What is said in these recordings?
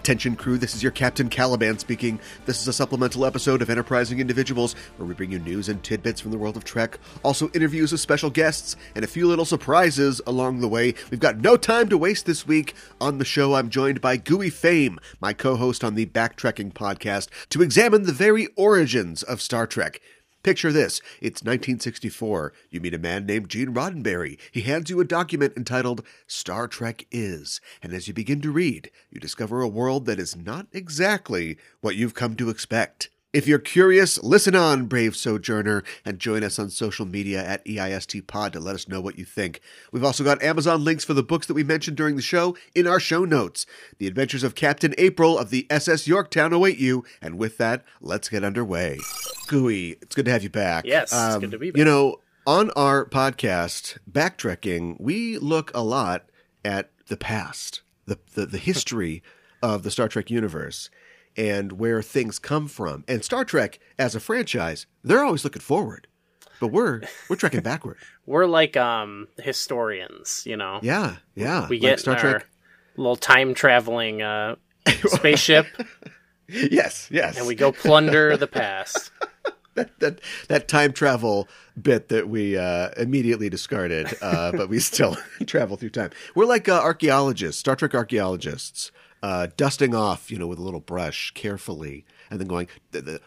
Attention crew, this is your Captain Caliban speaking. This is a supplemental episode of Enterprising Individuals, where we bring you news and tidbits from the world of Trek, also interviews with special guests, and a few little surprises along the way. We've got no time to waste this week. On the show, I'm joined by Gooey Fame, my co-host on the Backtrekking podcast, to examine the very origins of Star Trek. Picture this. It's 1964. You meet a man named Gene Roddenberry. He hands you a document entitled Star Trek Is. And as you begin to read, you discover a world that is not exactly what you've come to expect. If you're curious, listen on, brave sojourner, and join us on social media at EISTpod to let us know what you think. We've also got Amazon links for the books that we mentioned during the show in our show notes. The adventures of Captain April of the SS Yorktown await you, and with that, let's get underway. Gooey, it's good to have you back. Yes, it's good to be back. You know, on our podcast, Backtrekking, we look a lot at the past, the history of the Star Trek universe, and where things come from. And Star Trek, as a franchise, they're always looking forward. But we're trekking backward. We're like historians, you know? Yeah. We get Star our Trek little time-traveling spaceship. Yes. And we go plunder the past. That time travel bit that we immediately discarded, but we still travel through time. We're like archaeologists, Star Trek archaeologists. Dusting off, with a little brush carefully, and then going,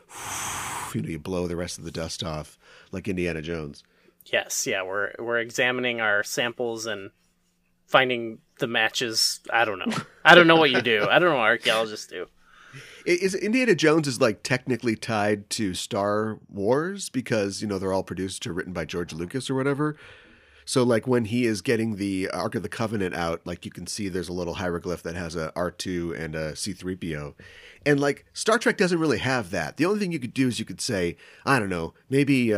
you blow the rest of the dust off like Indiana Jones. Yes, yeah, we're examining our samples and finding the matches. I don't know what you do. I don't know what archaeologists do. Is Indiana Jones is like technically tied to Star Wars because they're all produced or written by George Lucas or whatever. So, like, when he is getting the Ark of the Covenant out, like, you can see there's a little hieroglyph that has a R2 and a C-3PO. And, like, Star Trek doesn't really have that. The only thing you could do is you could say, I don't know, maybe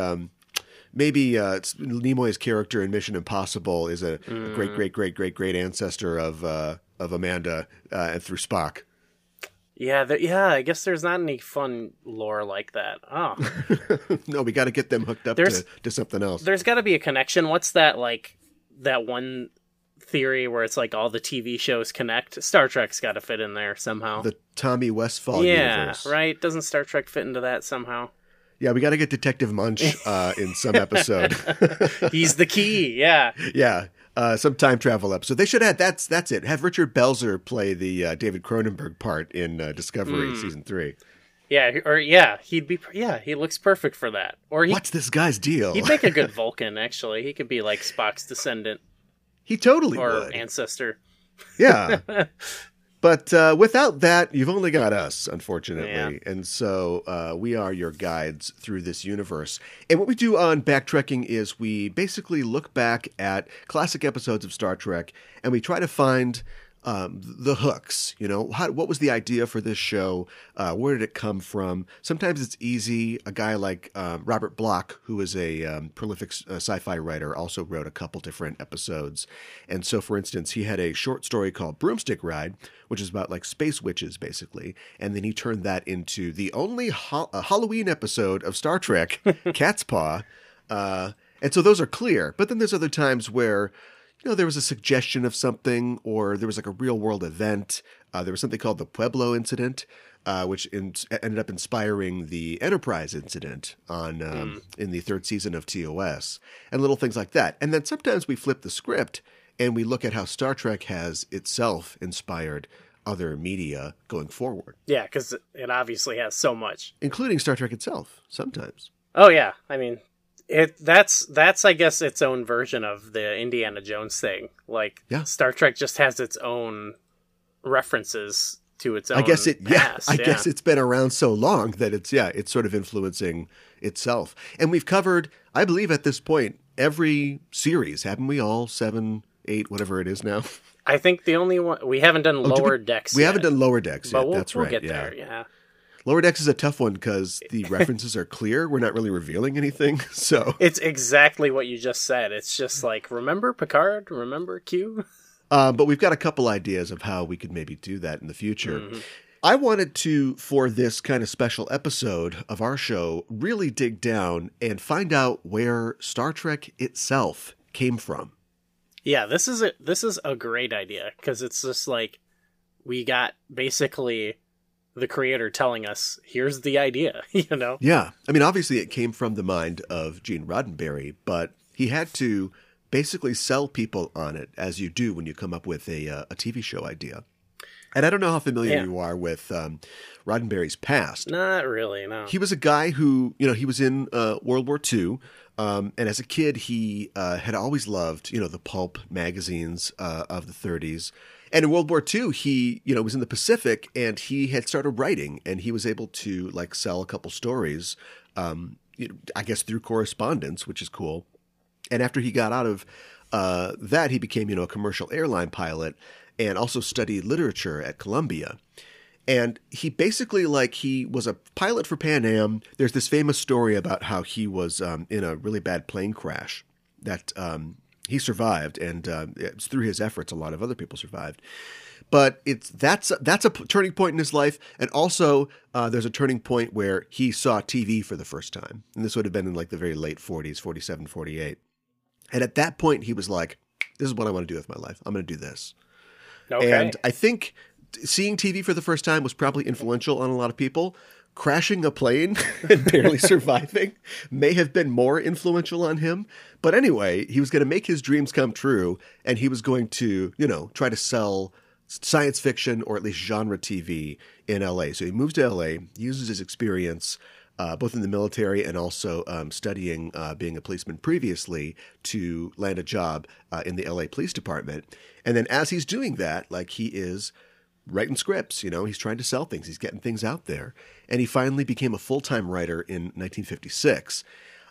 Nimoy's character in Mission Impossible is a great ancestor of Amanda and through Spock. Yeah, I guess there's not any fun lore like that. Oh. No, we got to get them hooked up to something else. There's got to be a connection. What's that, like, that one theory where it's like all the TV shows connect? Star Trek's got to fit in there somehow. The Tommy Westphall universe. Yeah, right? Doesn't Star Trek fit into that somehow? Yeah, we got to get Detective Munch in some episode. He's the key, yeah. Yeah. Some time travel episode. They should have that's it. Have Richard Belzer play the David Cronenberg part in Discovery season 3. Yeah, he looks perfect for that. What's this guy's deal? He'd make a good Vulcan, actually. He could be like Spock's descendant. He totally or would. Ancestor. Yeah. But without that, you've only got us, unfortunately. Yeah. And so we are your guides through this universe. And what we do on Backtrekking is we basically look back at classic episodes of Star Trek, and we try to find the hooks. What was the idea for this show? Where did it come from? Sometimes it's easy. A guy like Robert Bloch, who is a prolific sci-fi writer, also wrote a couple different episodes. And so, for instance, he had a short story called Broomstick Ride, which is about like space witches, basically. And then he turned that into the only Halloween episode of Star Trek, Cat's Paw. And so those are clear. But then there's other times where there was a suggestion of something, or there was like a real world event. There was something called the Pueblo incident, which ended up inspiring the Enterprise incident in the 3rd season of TOS, and little things like that. And then sometimes we flip the script and we look at how Star Trek has itself inspired other media going forward. Yeah, because it obviously has so much. Including Star Trek itself, sometimes. Oh, yeah. I mean, that's I guess its own version of the Indiana Jones thing. Like, Star Trek just has its own references to its own past. I guess it's been around so long that it's sort of influencing itself. And we've covered, I believe at this point, every series, haven't we? All 7, 8, whatever it is now. I think the only one we haven't done Lower Decks. We haven't done Lower Decks yet. But That's we'll right. Get there. Yeah. Lower Decks is a tough one because the references are clear. We're not really revealing anything, so it's exactly what you just said. It's just like, remember Picard? Remember Q? But we've got a couple ideas of how we could maybe do that in the future. Mm-hmm. I wanted to, for this kind of special episode of our show, really dig down and find out where Star Trek itself came from. Yeah, this is a great idea because it's just like we got basically the creator telling us, here's the idea, you know? Yeah. I mean, obviously it came from the mind of Gene Roddenberry, but he had to basically sell people on it, as you do when you come up with a TV show idea. And I don't know how familiar you are with Roddenberry's past. Not really, no. He was a guy who, he was in World War II. And as a kid, he had always loved, the pulp magazines of the 30s. And in World War II, he, was in the Pacific, and he had started writing, and he was able to sell a couple stories, I guess through correspondence, which is cool. And after he got out of that, he became, a commercial airline pilot and also studied literature at Columbia. And he basically, he was a pilot for Pan Am. There's this famous story about how he was in a really bad plane crash that he survived, and it's through his efforts a lot of other people survived. But that's a turning point in his life, and also there's a turning point where he saw TV for the first time, and this would have been in the very late 40s, 47, 48. And at that point, he was like, "This is what I want to do with my life. I'm going to do this." Okay. And I think seeing TV for the first time was probably influential on a lot of people. Crashing a plane and barely surviving may have been more influential on him. But anyway, he was going to make his dreams come true, and he was going to, try to sell science fiction or at least genre TV in LA. So he moves to LA, uses his experience both in the military and also studying being a policeman previously to land a job in the LA Police Department. And then as he's doing that, he is writing scripts, he's trying to sell things. He's getting things out there. And he finally became a full-time writer in 1956.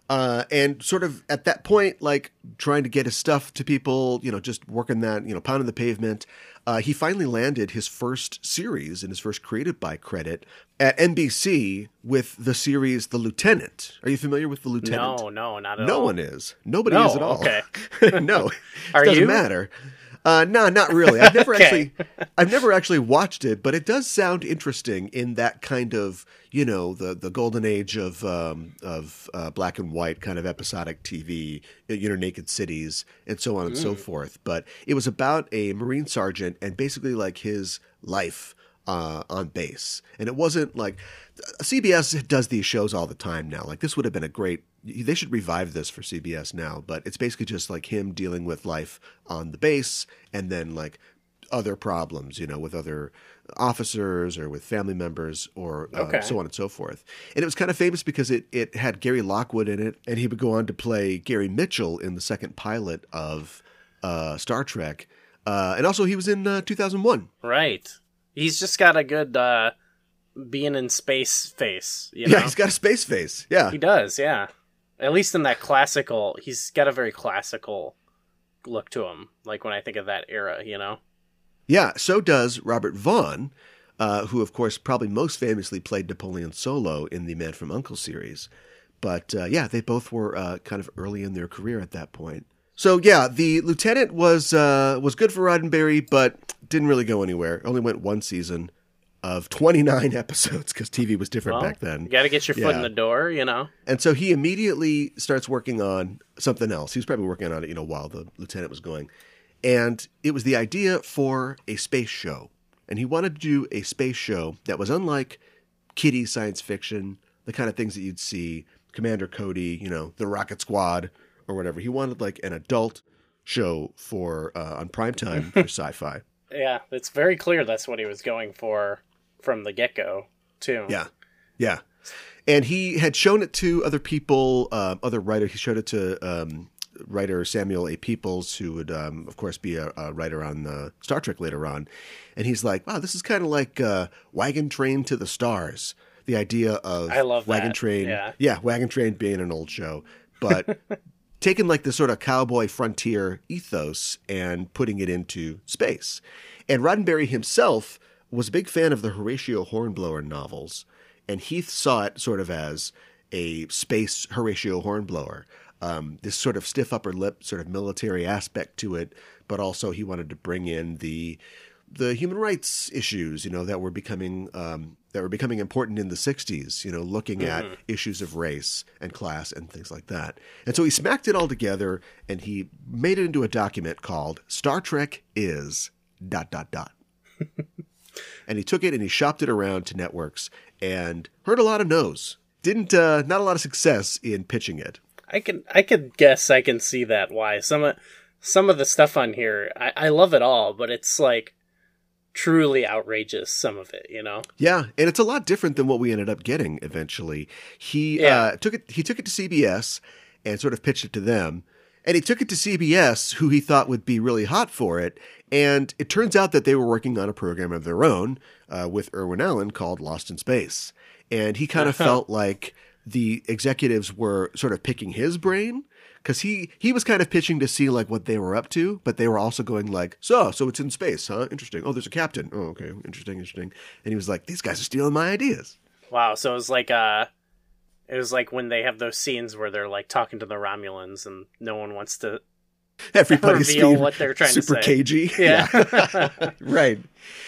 And sort of at that point, trying to get his stuff to people, just working that, pounding the pavement. He finally landed his first series and his first created by credit at NBC with the series The Lieutenant. Are you familiar with The Lieutenant? No, not at all. No one is. Nobody is at all. Okay. No, Are it doesn't you? matter. No, not really. I've never Okay. I've never actually watched it, but it does sound interesting in that kind of, the golden age of black and white kind of episodic TV, Naked Cities and so on and so forth. But it was about a Marine sergeant and basically his life on base. And it wasn't CBS does these shows all the time now. This would have been they should revive this for CBS now, but it's basically just him dealing with life on the base and then other problems, with other officers or with family members or so on and so forth. And it was kind of famous because it had Gary Lockwood in it, and he would go on to play Gary Mitchell in the second pilot of Star Trek. And also he was in 2001. Right. He's just got a good being in space face, Yeah, he's got a space face. Yeah. He does, yeah. At least in that classical, he's got a very classical look to him, when I think of that era, Yeah, so does Robert Vaughn, who, of course, probably most famously played Napoleon Solo in the Man from U.N.C.L.E. series. But, they both were kind of early in their career at that point. So, yeah, The Lieutenant was good for Roddenberry, but didn't really go anywhere. Only went one season of 29 episodes because TV was different back then. You got to get your foot in the door, And so he immediately starts working on something else. He was probably working on it, while The Lieutenant was going. And it was the idea for a space show. And he wanted to do a space show that was unlike kiddie science fiction, the kind of things that you'd see, Commander Cody, the Rocket Squad or whatever. He wanted an adult show for on primetime for sci-fi. Yeah, it's very clear that's what he was going for from the get-go, too. Yeah. And he had shown it to other people, other writers. He showed it to writer Samuel A. Peoples, who would, of course, be a writer on Star Trek later on. And he's like, wow, this is kind of like Wagon Train to the Stars. The idea of I love Wagon that. Train. Yeah, Wagon Train being an old show. But taking the sort of cowboy frontier ethos and putting it into space. And Roddenberry himself was a big fan of the Horatio Hornblower novels. And he saw it sort of as a space Horatio Hornblower. This sort of stiff upper lip, sort of military aspect to it, but also he wanted to bring in the human rights issues, that were becoming important in the 60s, looking at issues of race and class and things like that. And so he smacked it all together and he made it into a document called Star Trek is ... And he took it and he shopped it around to networks and heard a lot of no's. Didn't not a lot of success in pitching it. I could guess I can see that why. Some of the stuff on here, I love it all, but it's like truly outrageous, some of it, you know? Yeah, and it's a lot different than what we ended up getting eventually. He took it to CBS and sort of pitched it to them. And he took it to CBS, who he thought would be really hot for it. And it turns out that they were working on a program of their own with Irwin Allen called Lost in Space. And he kind of felt like the executives were sort of picking his brain because he was kind of pitching to see like what they were up to, but they were also going like, so it's in space, huh? Interesting. Oh, there's a captain. Oh, okay. Interesting. And he was like, these guys are stealing my ideas. Wow. So it was like when they have those scenes where they're like talking to the Romulans and no one wants to reveal what they're trying to say. Super cagey. Yeah. Right.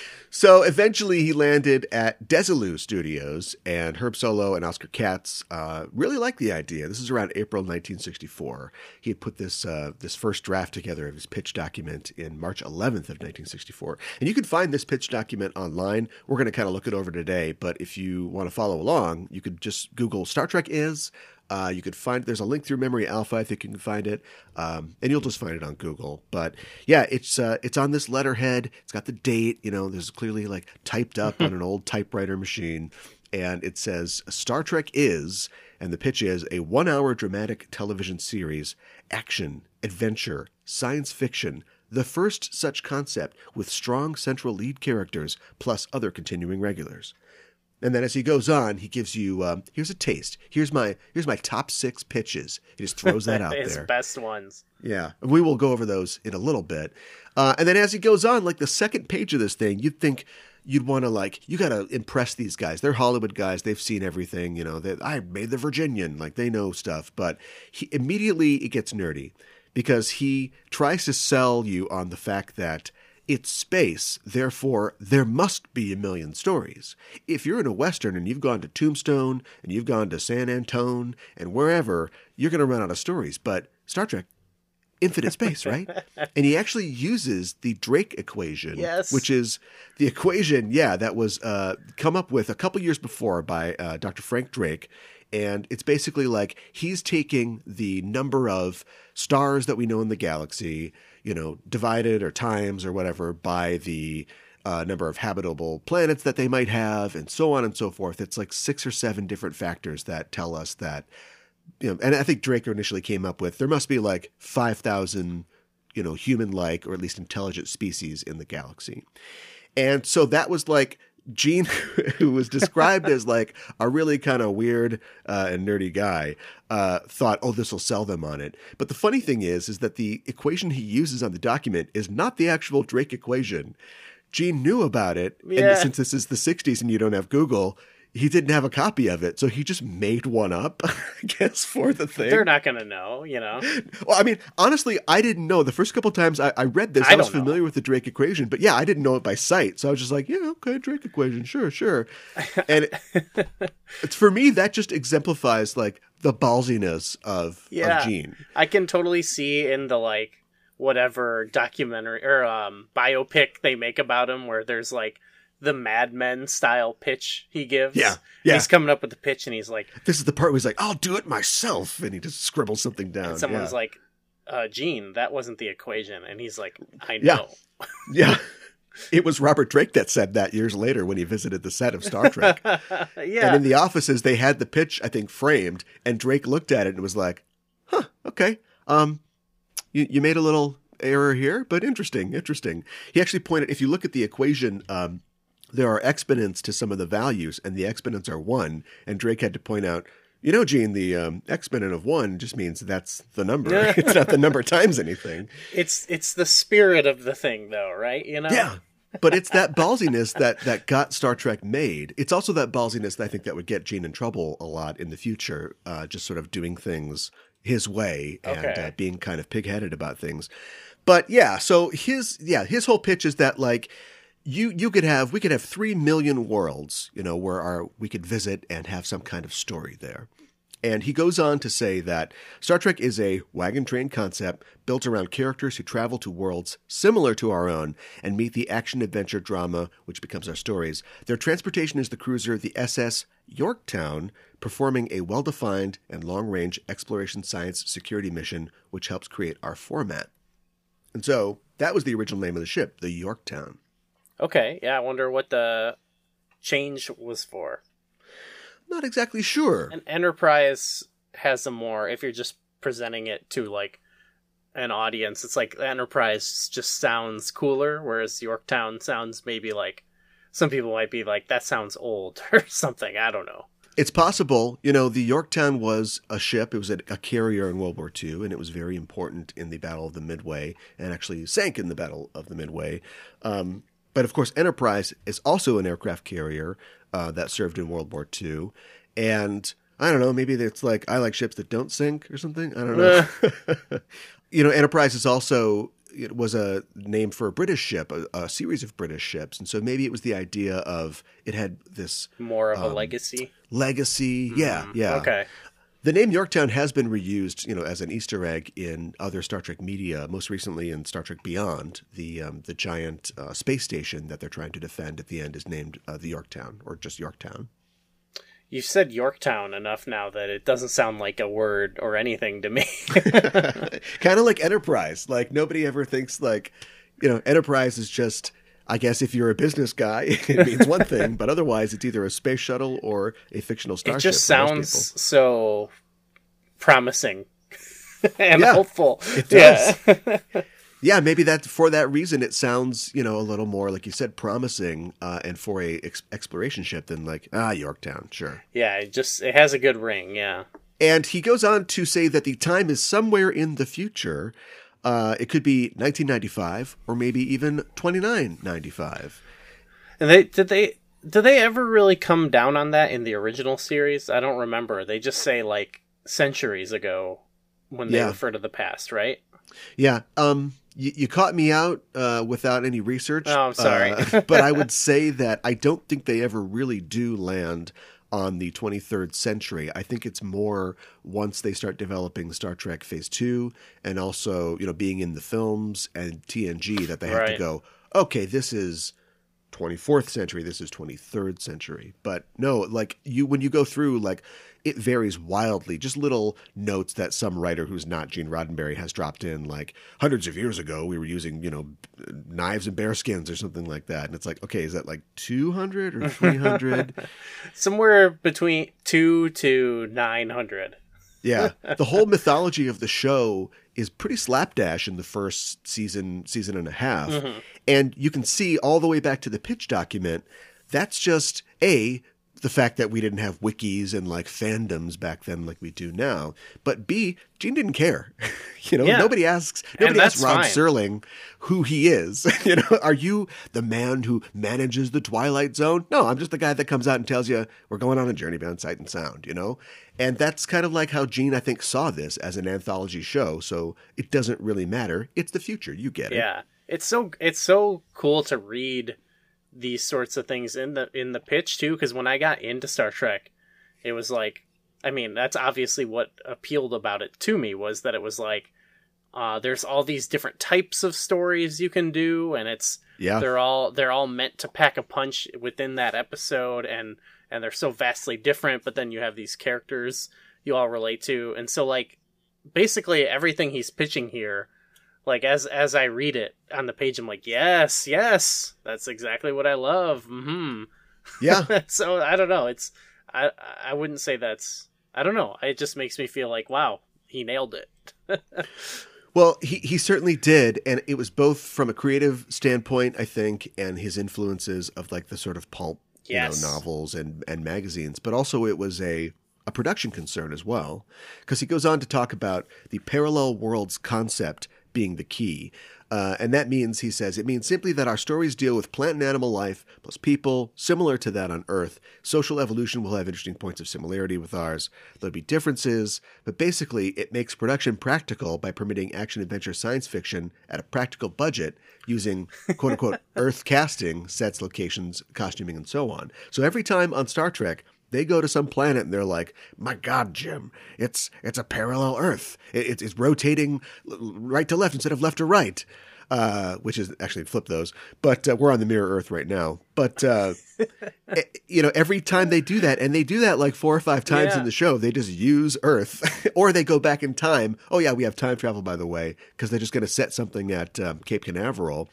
So eventually he landed at Desilu Studios, and Herb Solow and Oscar Katz really liked the idea. This is around April 1964. He had put this first draft together of his pitch document in March 11th of 1964. And you can find this pitch document online. We're going to kind of look it over today, but if you want to follow along, you could just Google Star Trek is. You could find, there's a link through Memory Alpha, I think you can find it, and you'll just find it on Google. But yeah, it's on this letterhead. It's got the date, there's clearly like typed up on an old typewriter machine, and it says Star Trek is, and the pitch is a 1-hour dramatic television series, action, adventure, science fiction, the first such concept with strong central lead characters plus other continuing regulars. And then as he goes on, he gives you, here's a taste. Here's my top 6 pitches. He just throws that out His there. best ones. Yeah. We will go over those in a little bit. And then as he goes on, like the second page of this thing, you'd think you'd want to you got to impress these guys. They're Hollywood guys. They've seen everything, I made the Virginian, like they know stuff. But immediately it gets nerdy because he tries to sell you on the fact that it's space, therefore there must be a million stories. If you're in a Western and you've gone to Tombstone and you've gone to San Antone and wherever, you're going to run out of stories. But Star Trek, infinite space, right? And he actually uses the Drake equation, yes, which is the equation, that was come up with a couple years before by Dr. Frank Drake. And it's basically like he's taking the number of stars that we know in the galaxy, divided or times or whatever by the number of habitable planets that they might have and so on and so forth. It's like 6 or 7 different factors that tell us that, and I think Drake initially came up with there must be like 5,000, human-like or at least intelligent species in the galaxy. And so that was like Gene, who was described as like a really kind of weird and nerdy guy, thought, oh, this will sell them on it. But the funny thing is that the equation he uses on the document is not the actual Drake equation. Gene knew about it. Yeah. And since this is the 60s and you don't have Google, he didn't have a copy of it. So he just made one up, I guess, for the thing. They're not going to know, Well, I mean, honestly, I didn't know. The first couple of times I read this, I was familiar with the Drake equation. But yeah, I didn't know it by sight. So I was just like, yeah, okay, Drake equation, sure. And it's for me, that just exemplifies like the ballsiness of Gene. I can totally see in the like whatever documentary or biopic they make about him where there's like the Mad Men style pitch he gives. Yeah. He's coming up with the pitch and he's like, this is the part where he's like, I'll do it myself. And he just scribbles something down. And someone's like, Gene, that wasn't the equation. And he's like, I know. Yeah. It was Robert Drake that said that years later when he visited the set of Star Trek. Yeah. And in the offices, they had the pitch, I think, framed. And Drake looked at it and was like, huh, okay. You made a little error here, but interesting. He actually pointed, if you look at the equation, there are exponents to some of the values, and the exponents are 1. And Drake had to point out, Gene, the exponent of 1 just means that's the number. It's not the number times anything. It's the spirit of the thing, though, right? Yeah. But it's that ballsiness that got Star Trek made. It's also that ballsiness that I think that would get Gene in trouble a lot in the future, just sort of doing things his way and being kind of pig-headed about things. But yeah, so his whole pitch is that like, we could have 3 million worlds, where we could visit and have some kind of story there. And he goes on to say that Star Trek is a wagon train concept built around characters who travel to worlds similar to our own and meet the action-adventure drama, which becomes our stories. Their transportation is the cruiser, the SS Yorktown, performing a well-defined and long-range exploration science security mission, which helps create our format. And so that was the original name of the ship, the Yorktown. Okay, yeah, I wonder what the change was for. Not exactly sure. An Enterprise has a more, if you're just presenting it to like an audience, it's like Enterprise just sounds cooler, whereas Yorktown sounds maybe like, some people might be like, that sounds old or something. I don't know. It's possible. You know, the Yorktown was a ship. It was a carrier in World War II, and it was very important in the Battle of the Midway, and actually sank in the Battle of the Midway. But of course, Enterprise is also an aircraft carrier that served in World War II. And I don't know, maybe it's like, I like ships that don't sink or something. I don't know. You know, Enterprise is also, it was a name for a British ship, a series of British ships. And so maybe it was the idea of, it had this... more of a legacy? Legacy, yeah. Okay. The name Yorktown has been reused, you know, as an Easter egg in other Star Trek media, most recently in Star Trek Beyond. The giant space station that they're trying to defend at the end is named the Yorktown, or just Yorktown. You've said Yorktown enough now that it doesn't sound like a word or anything to me. Kind of like Enterprise. Like, nobody ever thinks, like, you know, Enterprise is just... I guess if you're a business guy, it means one thing, but otherwise it's either a space shuttle or a fictional starship. It just sounds so promising and hopeful. It does. Yeah. Yeah, maybe that for that reason it sounds, you know, a little more, like you said, promising, and for a exploration ship than like, Yorktown, sure. Yeah, it has a good ring, yeah. And he goes on to say that the time is somewhere in the future. It could be 1995 or maybe even 2995. And did they ever really come down on that in the original series? I don't remember. They just say like centuries ago when they refer to the past, right? Yeah. You caught me out without any research. Oh, I'm sorry. But I would say that I don't think they ever really do land on the 23rd century. I think it's more once they start developing Star Trek Phase 2 and also, you know, being in the films and TNG that they have to go, okay, this is 24th century, this is 23rd century. But no, like when you go through, like, it varies wildly. Just little notes that some writer who's not Gene Roddenberry has dropped in, like, hundreds of years ago we were using, you know, knives and bear skins or something like that. And it's like, okay, is that like 200 or 300? Somewhere between 2 to 900. Yeah. The whole mythology of the show is pretty slapdash in the first season and a half. Mm-hmm. And you can see all the way back to the pitch document, that's just the fact that we didn't have wikis and like fandoms back then like we do now. But B, Gene didn't care. You know, nobody asks Rod Serling who he is. You know, are you the man who manages the Twilight Zone? No, I'm just the guy that comes out and tells you we're going on a journey beyond sight and sound, you know? And that's kind of like how Gene, I think, saw this as an anthology show. So it doesn't really matter. It's the future. You get it. Yeah. It's so cool to read these sorts of things in the pitch too, because when I got into Star Trek, it was like, I mean, that's obviously what appealed about it to me, was that it was like, there's all these different types of stories you can do, and they're all meant to pack a punch within that episode, and they're so vastly different, but then you have these characters you all relate to, and so like basically everything he's pitching here, like, as I read it on the page, I'm like, yes, that's exactly what I love. Mm-hmm. Yeah. So, I don't know. I wouldn't say that's... I don't know. It just makes me feel like, wow, he nailed it. Well, he certainly did, and it was both from a creative standpoint, I think, and his influences of, like, the sort of pulp novels and magazines, but also it was a production concern as well, because he goes on to talk about the parallel worlds concept being the key. And that means, he says, it means simply that our stories deal with plant and animal life plus people, similar to that on Earth. Social evolution will have interesting points of similarity with ours. There'll be differences, but basically it makes production practical by permitting action-adventure science fiction at a practical budget using quote-unquote Earth casting, sets, locations, costuming, and so on. So every time on Star Trek They go to some planet and they're like, my God, Jim, it's a parallel Earth. It's rotating right to left instead of left to right. Which is actually flip those, but we're on the mirror Earth right now. But every time they do that, and they do that like 4 or 5 times in the show, they just use Earth, or they go back in time. Oh yeah, we have time travel, by the way, because they're just going to set something at Cape Canaveral.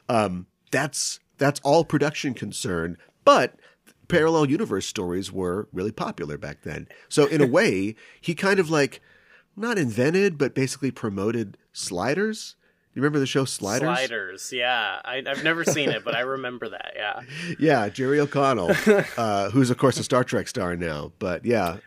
That's all production concern, but parallel universe stories were really popular back then. So in a way, he kind of like not invented, but basically promoted Sliders. You remember the show Sliders? Sliders, yeah. I've never seen it, but I remember that, yeah. Yeah, Jerry O'Connell, who's, of course, a Star Trek star now. But, yeah,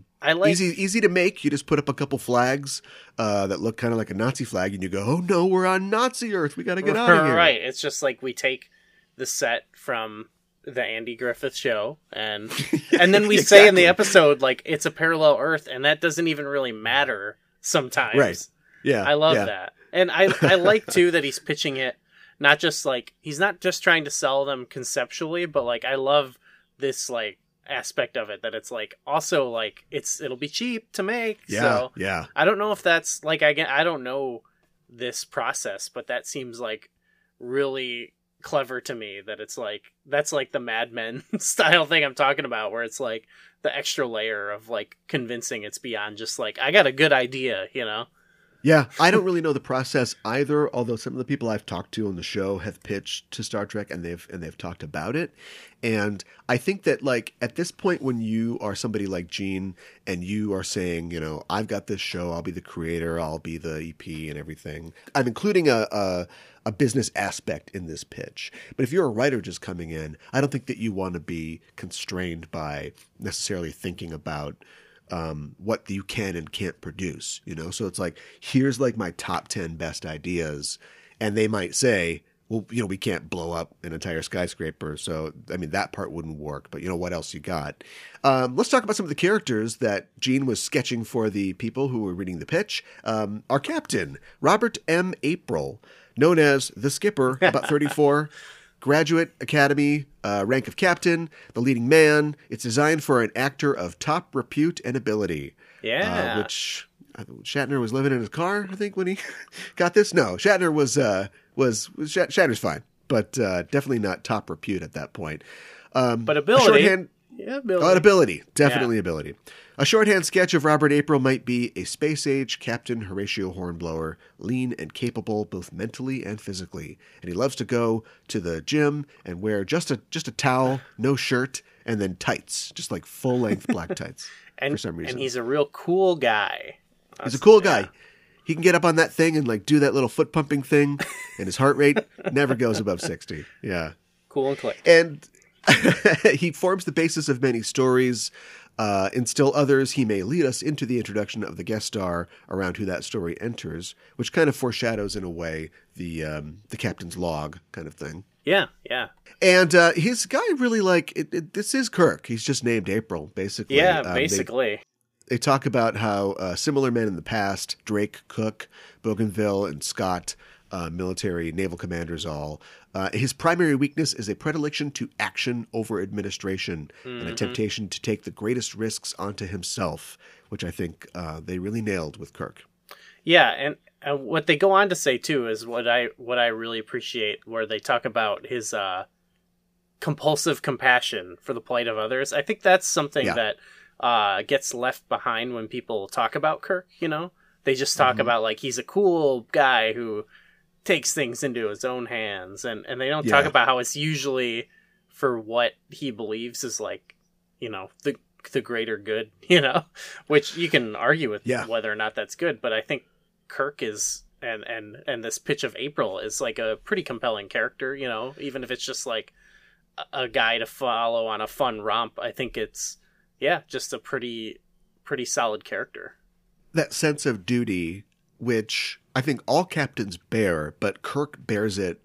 easy to make. You just put up a couple flags that look kind of like a Nazi flag, and you go, oh, no, we're on Nazi Earth. We got to get out of here. Right. It's just like we take the set from the Andy Griffith Show, and then we say in the episode, like, it's a parallel Earth, and that doesn't even really matter sometimes. Right. Yeah. I love that. And I like, too, that he's pitching it, not just, like, he's not just trying to sell them conceptually, but, like, I love this, like, aspect of it, that it's, like, also, like, it'll be cheap to make. Yeah, so yeah. I don't know if that's, like, I don't know this process, but that seems, like, really clever to me, that it's, like, that's, like, the Mad Men style thing I'm talking about, where it's, like, the extra layer of, like, convincing it's beyond just, like, I got a good idea, you know? Yeah, I don't really know the process either, although some of the people I've talked to on the show have pitched to Star Trek and they've talked about it. And I think that, like, at this point, when you are somebody like Gene and you are saying, you know, I've got this show, I'll be the creator, I'll be the EP and everything, I'm including a business aspect in this pitch. But if you're a writer just coming in, I don't think that you want to be constrained by necessarily thinking about what you can and can't produce, you know? So it's like, here's like my top 10 best ideas. And they might say, well, you know, we can't blow up an entire skyscraper. So, I mean, that part wouldn't work, but you know, what else you got? Let's talk about some of the characters that Gene was sketching for the people who were reading the pitch. Our captain, Robert M. April, known as the Skipper, about 34, graduate academy, rank of captain, the leading man. It's designed for an actor of top repute and ability. Yeah. Which Shatner was living in his car, I think, when he got this. No, Shatner Shatner's fine, but definitely not top repute at that point. But ability. Ability. Definitely ability. A shorthand sketch of Robert April might be a space-age Captain Horatio Hornblower, lean and capable both mentally and physically. And he loves to go to the gym and wear just a towel, no shirt, and then tights, just like full-length black tights for some reason. And he's a real cool guy. He's a cool guy. He can get up on that thing and like do that little foot-pumping thing, and his heart rate never goes above 60. Yeah. Cool and click. And he forms the basis of many stories. In still others, he may lead us into the introduction of the guest star around who that story enters, which kind of foreshadows, in a way, the captain's log kind of thing. Yeah, yeah. And his guy really, like, this is Kirk. He's just named April, basically. Yeah, basically. They talk about how similar men in the past, Drake, Cook, Bougainville, and Scott, military, naval commanders all. His primary weakness is a predilection to action over administration and a temptation to take the greatest risks onto himself, which I think they really nailed with Kirk. Yeah, and what they go on to say, too, is what I really appreciate, where they talk about his compulsive compassion for the plight of others. I think that's something that gets left behind when people talk about Kirk, you know? They just talk about, like, he's a cool guy who takes things into his own hands, and they don't talk about how it's usually for what he believes is, like, you know, the greater good, you know, which you can argue with whether or not that's good, but I think Kirk is, and this pitch of April is like a pretty compelling character, you know, even if it's just like a guy to follow on a fun romp. I think it's just a pretty solid character. That sense of duty, which I think all captains bear, but Kirk bears it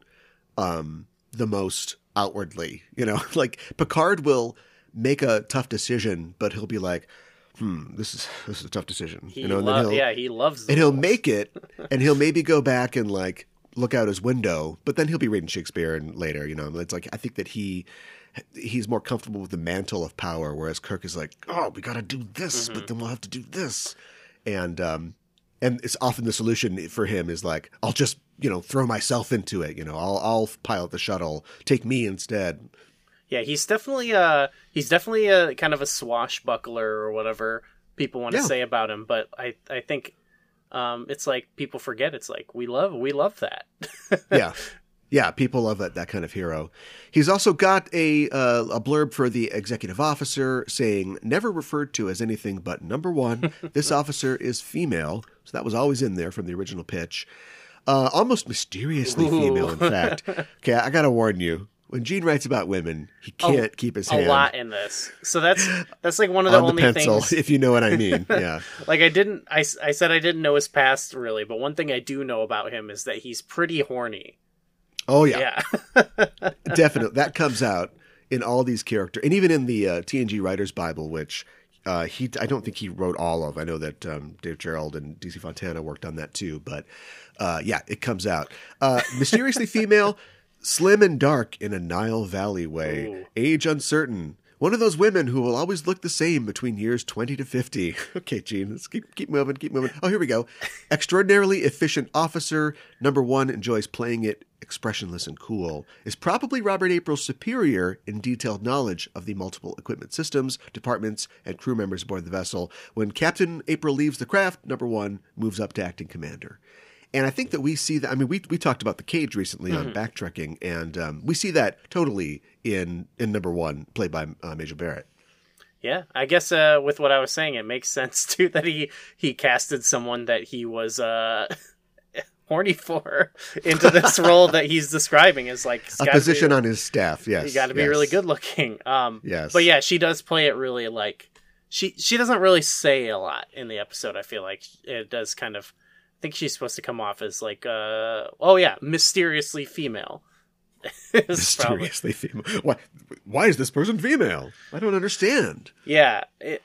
the most outwardly. You know, like Picard will make a tough decision, but he'll be like, this is a tough decision. He you know, he loves and he'll make it, and he'll maybe go back and like look out his window, but then he'll be reading Shakespeare and later, you know, it's like, I think that he he's more comfortable with the mantle of power, whereas Kirk is like, oh, we got to do this, but then we'll have to do this. And it's often the solution for him is like, I'll just, throw myself into it. I'll pilot the shuttle. Take me instead. Yeah, he's definitely a kind of a swashbuckler or whatever people want to say about him. But I think it's like people forget. It's like we love that. Yeah, people love that kind of hero. He's also got a blurb for the executive officer saying, never referred to as anything but number one. This officer is female. So that was always in there from the original pitch. Almost mysteriously female, in fact. Okay, I got to warn you. When Gene writes about women, he can't keep his hand. A lot in this. So that's like one of the only pencil, things. If you know what I mean. Yeah. Like I said I didn't know his past really, but one thing I do know about him is that he's pretty horny. Oh, yeah. Definitely. That comes out in all these characters. And even in the TNG Writer's Bible, which I don't think he wrote all of. I know that Dave Gerald and DC Fontana worked on that too. But it comes out. Mysteriously female, slim and dark in a Nile Valley way. Ooh. Age uncertain. One of those women who will always look the same between years 20 to 50. Okay, Gene, let's keep moving. Oh, here we go. Extraordinarily efficient officer. Number one enjoys playing it expressionless and cool. Is probably Robert April's superior in detailed knowledge of the multiple equipment systems, departments, and crew members aboard the vessel. When Captain April leaves the craft, number one moves up to acting commander. And I think that we see that. I mean, we talked about the Cage recently on Backtracking, and we see that totally in number one, played by Majel Barrett. Yeah, I guess with what I was saying, it makes sense too that he casted someone that he was horny for into this role that he's describing as like a position on his staff. Yes, you got to be really good looking. Yes, but yeah, she does play it really like she doesn't really say a lot in the episode. I feel like it does kind of. I think she's supposed to come off as like, mysteriously female. Mysteriously female. Why is this person female? I don't understand. Yeah,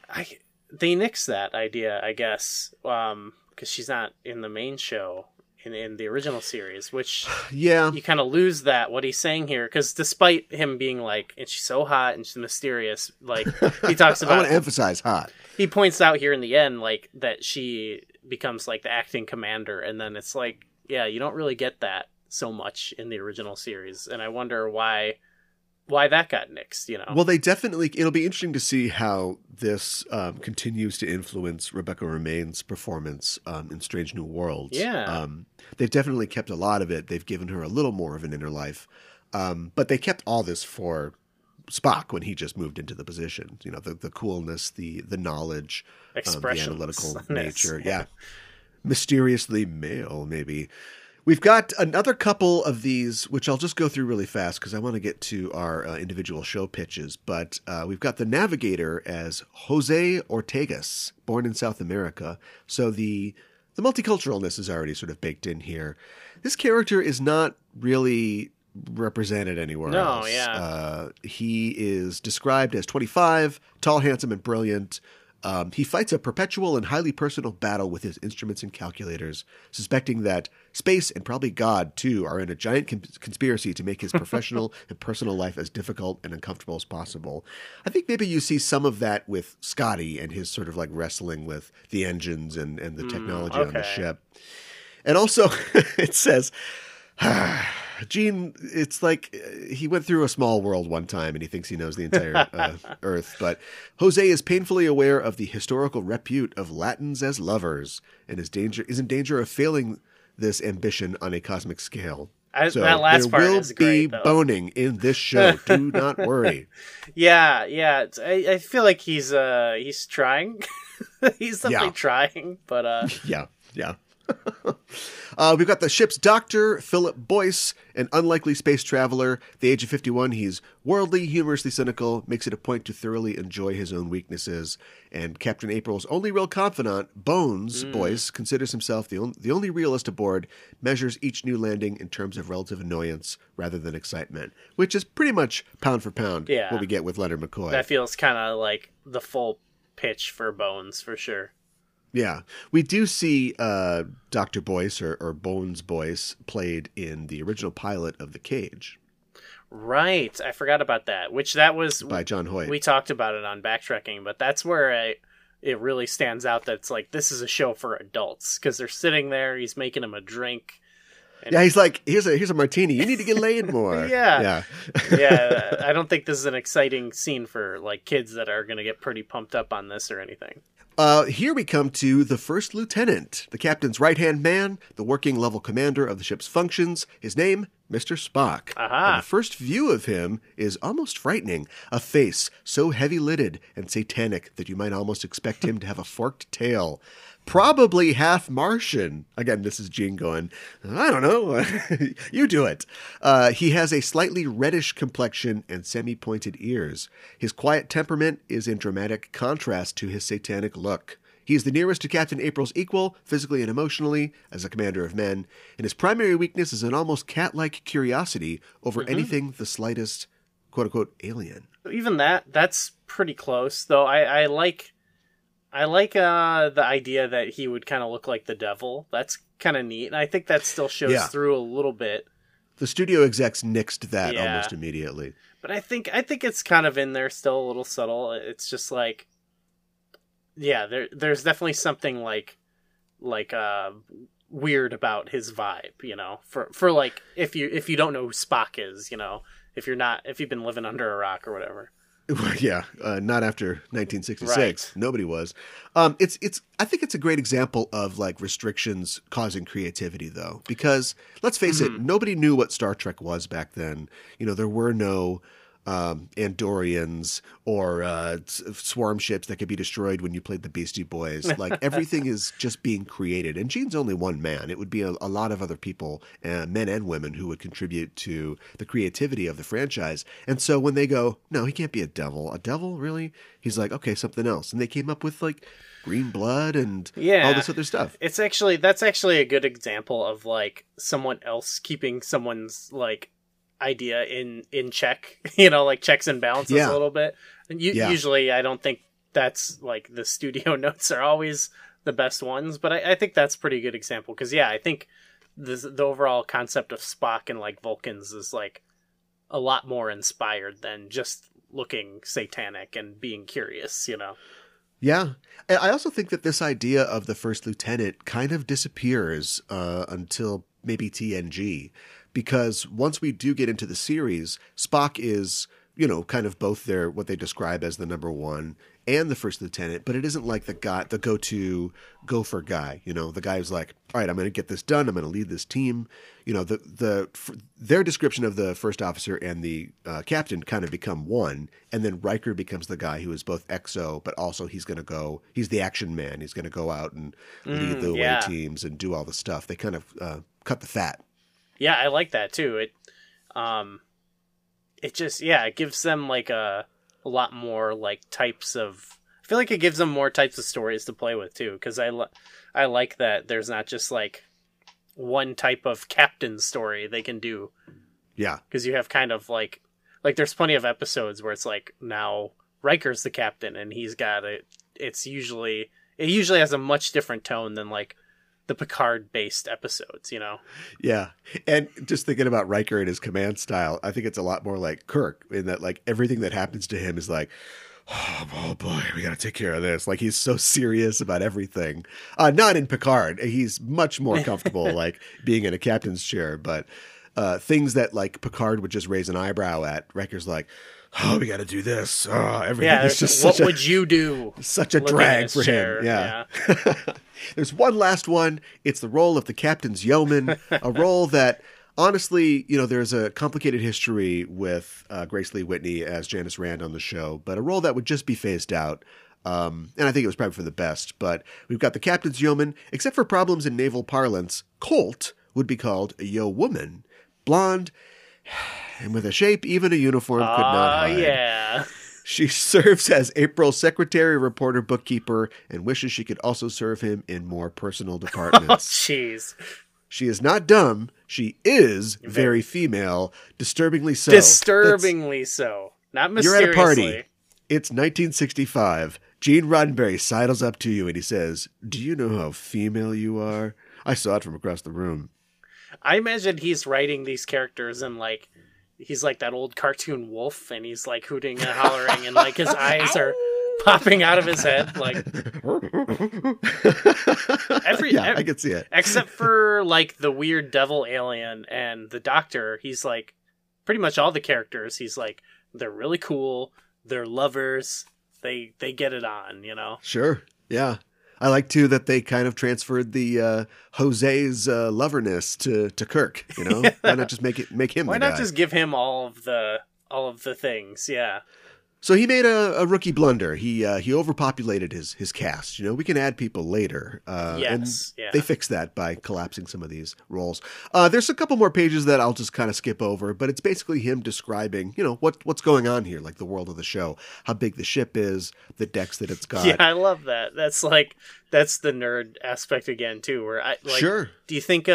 they nixed that idea, I guess, because she's not in the main show in the original series, which you kind of lose that what he's saying here, because despite him being like, and she's so hot and she's mysterious, like he talks about. I want to emphasize hot. He points out here in the end, like that she becomes like the acting commander, and then it's like, yeah, you don't really get that so much in the original series, and I wonder why that got nixed. Well, it'll be interesting to see how this continues to influence Rebecca Romijn's performance in Strange New Worlds. They've definitely kept a lot of it. They've given her a little more of an inner life, but they kept all this for Spock when he just moved into the position. The coolness, the knowledge, the analytical nature. Yeah. Mysteriously male, maybe. We've got another couple of these, which I'll just go through really fast because I want to get to our individual show pitches. But we've got the Navigator as Jose Ortegas, born in South America. So the multiculturalness is already sort of baked in here. This character is not really represented anywhere else. He is described as 25, tall, handsome, and brilliant. He fights a perpetual and highly personal battle with his instruments and calculators, suspecting that space and probably God, too, are in a giant conspiracy to make his professional and personal life as difficult and uncomfortable as possible. I think maybe you see some of that with Scotty and his sort of like wrestling with the engines and the technology on the ship. And also, it says... Gene, it's like he went through a small world one time and he thinks he knows the entire Earth. But Jose is painfully aware of the historical repute of Latins as lovers and is in danger of failing this ambition on a cosmic scale. So that last part is great, there will be boning in this show. Do not worry. Yeah. I feel like he's trying. He's definitely trying, but yeah. We've got the ship's doctor, Philip Boyce, an unlikely space traveler. At the age of 51, he's worldly, humorously cynical, makes it a point to thoroughly enjoy his own weaknesses. And Captain April's only real confidant, Bones Boyce, considers himself the only realist aboard, measures each new landing in terms of relative annoyance rather than excitement, which is pretty much pound for pound what we get with Leonard McCoy. That feels kind of like the full pitch for Bones, for sure. Yeah, we do see Dr. Boyce or Bones Boyce played in the original pilot of The Cage. Right, I forgot about that. Which that was by John Hoyt. We talked about it on Backtracking, but that's where it really stands out. That's like, this is a show for adults because they're sitting there. He's making him a drink. Yeah, he's like, here's a martini. You need to get laid more. Yeah. Yeah. I don't think this is an exciting scene for like kids that are going to get pretty pumped up on this or anything. Here we come to the first lieutenant, the captain's right-hand man, the working level commander of the ship's functions. His name, Mr. Spock. Aha. And the first view of him is almost frightening. A face so heavy-lidded and satanic that you might almost expect him to have a forked tail. Probably half Martian. Again, this is Gene going, I don't know. You do it. He has a slightly reddish complexion and semi-pointed ears. His quiet temperament is in dramatic contrast to his satanic look. He is the nearest to Captain April's equal, physically and emotionally, as a commander of men, and his primary weakness is an almost cat-like curiosity over anything the slightest, quote-unquote, alien. Even that's pretty close, though. I like the idea that he would kind of look like the devil. That's kind of neat. And I think that still shows through a little bit. The studio execs nixed that almost immediately. But I think it's kind of in there still a little subtle. It's just like, there's definitely something like weird about his vibe, you know, for like, if you don't know who Spock is, you know, if you've been living under a rock or whatever. Yeah, not after 1966. Right. Nobody was. I think it's a great example of like restrictions causing creativity, though, because let's face it, nobody knew what Star Trek was back then. You know, there were no Andorians or swarm ships that could be destroyed when you played the Beastie Boys. Like, everything is just being created. And Gene's only one man. It would be a lot of other people, men and women, who would contribute to the creativity of the franchise. And so when they go, no, he can't be a devil. A devil? Really? He's like, okay, something else. And they came up with, like, green blood and all this other stuff. That's actually a good example of, like, someone else keeping someone's, like, idea in check, you know, like checks and balances a little bit. And usually I don't think that's like the studio notes are always the best ones, but I think that's a pretty good example because I think the overall concept of Spock and like Vulcans is like a lot more inspired than just looking satanic and being curious, you know. Yeah. And I also think that this idea of the first lieutenant kind of disappears until maybe TNG. Because once we do get into the series, Spock is, you know, kind of both what they describe as the number one and the first lieutenant, but it isn't like the go-to gopher guy, you know, the guy who's like, all right, I'm going to get this done. I'm going to lead this team. You know, their description of the first officer and the captain kind of become one. And then Riker becomes the guy who is both XO, but also he's the action man. He's going to go out and lead the away teams and do all the stuff. They kind of cut the fat. Yeah, I like that too. It just, it gives them like a lot more like types of, I feel like it gives them more types of stories to play with too. Cause I like that there's not just like one type of captain story they can do. Yeah. Cause you have kind of like there's plenty of episodes where it's like now Riker's the captain and he's got it usually has a much different tone than like the Picard-based episodes, you know? Yeah. And just thinking about Riker and his command style, I think it's a lot more like Kirk in that, like, everything that happens to him is like, oh boy, we got to take care of this. Like, he's so serious about everything. Not in Picard. He's much more comfortable, like, being in a captain's chair. But things that, like, Picard would just raise an eyebrow at, Riker's like, oh, we got to do this. Oh, everything is just what would you do? Such a drag for him. Yeah. There's one last one. It's the role of the captain's yeoman, a role that, honestly, you know, there's a complicated history with Grace Lee Whitney as Janice Rand on the show, but a role that would just be phased out. And I think it was probably for the best. But we've got the captain's yeoman. Except for problems in naval parlance, Colt would be called a yeowoman. Blonde, and with a shape even a uniform could not hide. Yeah. She serves as April's secretary, reporter, bookkeeper, and wishes she could also serve him in more personal departments. Oh, jeez. She is not dumb. She is very female. Disturbingly so. Disturbingly so. Not mysteriously. You're at a party. It's 1965. Gene Roddenberry sidles up to you and he says, do you know how female you are? I saw it from across the room. I imagine he's writing these characters in like he's like that old cartoon wolf, and he's like hooting and hollering, and like his eyes are popping out of his head, like I can see it. Except for like the weird devil alien and the doctor, he's like pretty much all the characters. He's like, they're really cool, they're lovers, they get it on, you know. Sure, yeah. I like too that they kind of transferred the Jose's loverness to Kirk. You know, why not just make him? Why the not guy? just give him all of the things? Yeah. So he made a rookie blunder. He overpopulated his cast. You know, we can add people later. Yes, They fixed that by collapsing some of these roles. There's a couple more pages that I'll just kind of skip over, but it's basically him describing, you know, what's going on here, like the world of the show, how big the ship is, the decks that it's got. Yeah, I love that. That's the nerd aspect again too. Where I like, sure. Do you think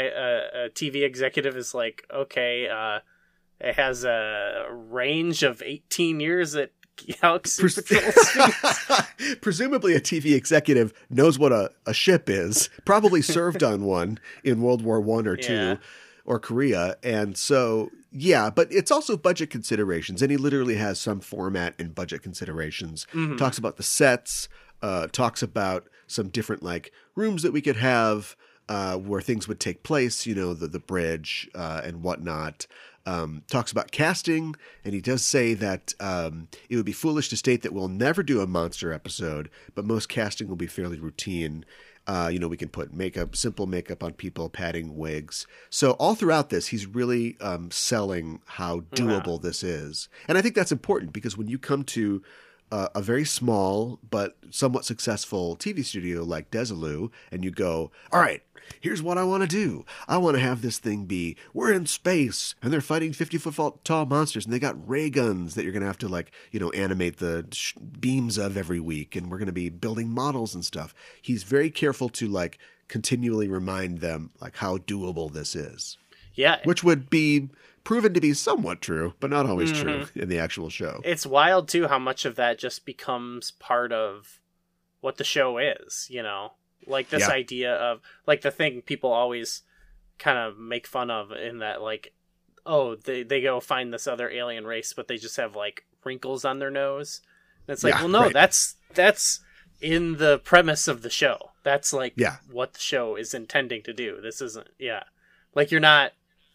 a TV executive is like, okay, it has a range of 18 years at Galaxy Patrol speeds? Presumably a TV executive knows what a ship is, probably served on one in World War I or II or Korea. And so, yeah, but it's also budget considerations. And he literally has some format and budget considerations. Mm-hmm. Talks about the sets, talks about some different like rooms that we could have where things would take place, you know, the bridge and whatnot. Talks about casting, and he does say that it would be foolish to state that we'll never do a monster episode, but most casting will be fairly routine. You know, we can put simple makeup on people, padding, wigs. So all throughout this, he's really selling how doable this is. And I think that's important because when you come to a very small but somewhat successful TV studio like Desilu, and you go, all right, here's what I want to do. I want to have this thing be, we're in space, and they're fighting 50-foot tall monsters, and they got ray guns that you're going to have to, like, you know, animate the beams of every week, and we're going to be building models and stuff. He's very careful to, like, continually remind them, like, how doable this is. Yeah. Which would be proven to be somewhat true, but not always true in the actual show. It's wild, too, how much of that just becomes part of what the show is, you know? Like this idea of, like, the thing people always kind of make fun of in that, like, oh, they go find this other alien race, but they just have, like, wrinkles on their nose. And it's like, well, no, that's in the premise of the show. That's, like, what the show is intending to do. This isn't, like, you're not,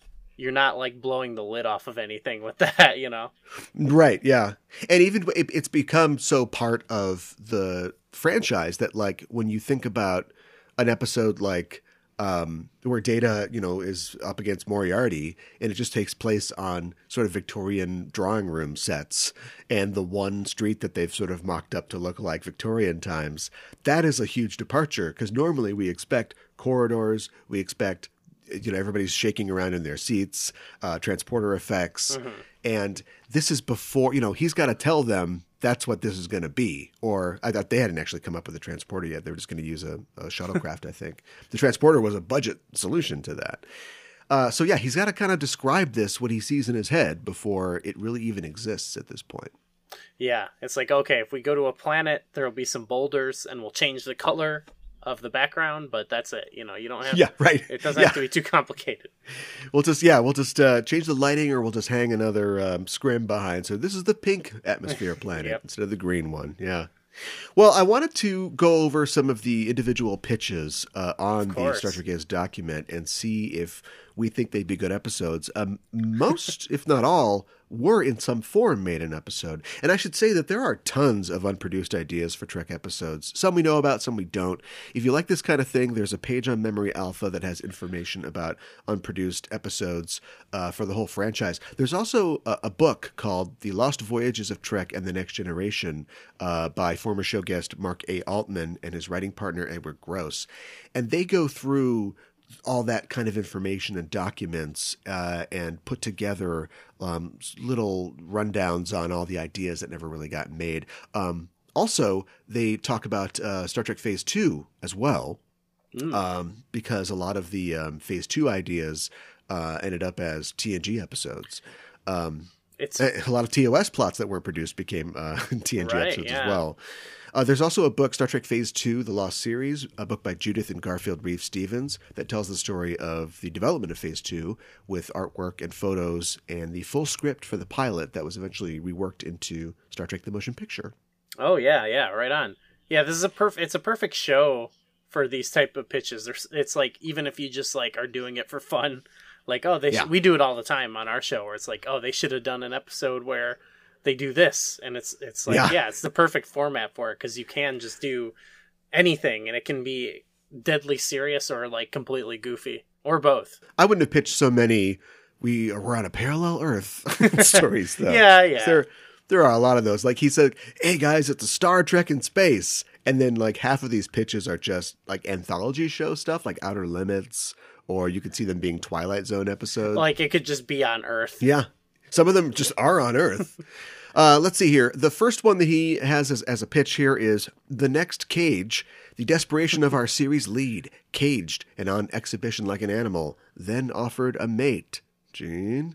like, blowing the lid off of anything with that, you know? Right, yeah. And even it's become so part of the franchise that, like, when you think about an episode like where Data, you know, is up against Moriarty, and it just takes place on sort of Victorian drawing room sets and the one street that they've sort of mocked up to look like Victorian times, that is a huge departure because normally we expect corridors, we expect, you know, everybody's shaking around in their seats, transporter effects. Mm-hmm. And this is before, you know, he's got to tell them that's what this is going to be. Or I thought they hadn't actually come up with a transporter yet. They were just going to use a shuttlecraft, I think. The transporter was a budget solution to that. So, yeah, he's got to kind of describe this, what he sees in his head, before it really even exists at this point. Yeah, it's like, okay, if we go to a planet, there will be some boulders, and we'll change the color of the background, but that's it. You know, you don't have it doesn't have to be too complicated. We'll just change the lighting, or we'll just hang another scrim behind. So this is the pink atmosphere planet instead of the green one. Yeah. Well, I wanted to go over some of the individual pitches on the Star Trek Is document and see if we think they'd be good episodes. Most, if not all, were in some form made an episode. And I should say that there are tons of unproduced ideas for Trek episodes. Some we know about, some we don't. If you like this kind of thing, there's a page on Memory Alpha that has information about unproduced episodes for the whole franchise. There's also a book called The Lost Voyages of Trek and the Next Generation by former show guest Mark A. Altman and his writing partner Edward Gross. And they go through all that kind of information and documents and put together little rundowns on all the ideas that never really got made. Also, they talk about Star Trek Phase 2 as well, because a lot of the Phase 2 ideas ended up as TNG episodes. It's a lot of TOS plots that weren't produced became TNG episodes yeah. as well. There's also a book, Star Trek Phase 2, The Lost Series, a book by Judith and Garfield Reeve Stevens that tells the story of the development of Phase 2 with artwork and photos and the full script for the pilot that was eventually reworked into Star Trek The Motion Picture. Oh, yeah, right on. Yeah, this is it's a perfect show for these type of pitches. It's like, even if you just like are doing it for fun, like, oh, we do it all the time on our show where it's like, oh, they should have done an episode where they do this, and it's like, it's the perfect format for it, because you can just do anything, and it can be deadly serious or like completely goofy, or both. I wouldn't have pitched so many we're on a parallel Earth stories, though. Yeah. There are a lot of those. Like he said, hey guys, it's a Star Trek in space, and then like half of these pitches are just like anthology show stuff, like Outer Limits, or you could see them being Twilight Zone episodes. Like it could just be on Earth. Yeah. Some of them just are on Earth. Let's see here. The first one that he has as a pitch here is The Next Cage, the desperation of our series lead, caged and on exhibition like an animal, then offered a mate. Gene.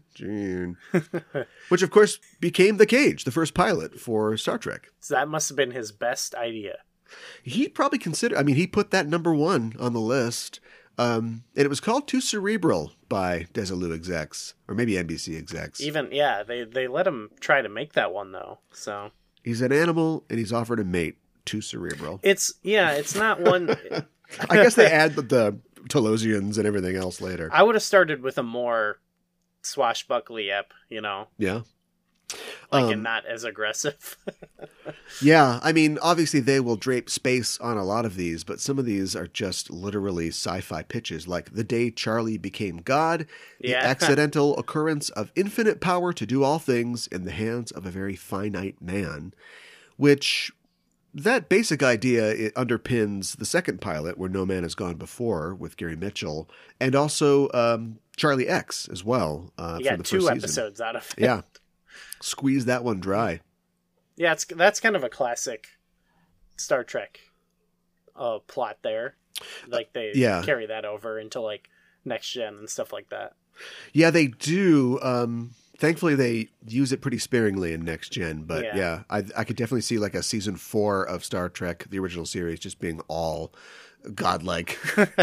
Which, of course, became The Cage, the first pilot for Star Trek. So that must have been his best idea. He probably he put that number 1 on the list. And it was called Too Cerebral by Desilu execs, or maybe NBC execs. Even, they let him try to make that one, though, so. He's an animal, and he's offered a mate. Too cerebral. It's not one... I guess they add the Telosians and everything else later. I would have started with a more swashbuckly ep, Yeah. And not as aggressive. Yeah, I mean, obviously they will drape space on a lot of these, but some of these are just literally sci-fi pitches, like The Day Charlie Became God, the accidental occurrence of infinite power to do all things in the hands of a very finite man, which that basic idea, it underpins the second pilot, Where No Man Has Gone Before, with Gary Mitchell, and also Charlie X as well. You got 2 episodes out of it. Yeah. Squeeze that one dry. Yeah, that's kind of a classic Star Trek plot there. Like they carry that over into like Next Gen and stuff like that. Yeah, they do. Thankfully, they use it pretty sparingly in Next Gen. But I could definitely see like a season 4 of Star Trek, the original series, just being all godlike.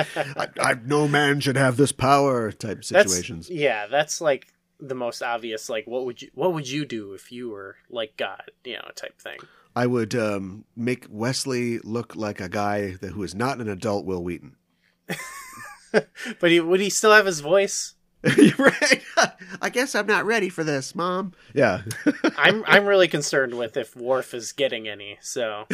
No man should have this power type situations. That's like the most obvious, like what would you do if you were like God, type thing. I would make Wesley look like a guy who is not an adult Will Wheaton. But would he still have his voice? You're right. I guess I'm not ready for this, Mom. Yeah. I'm really concerned with if Worf is getting any, so.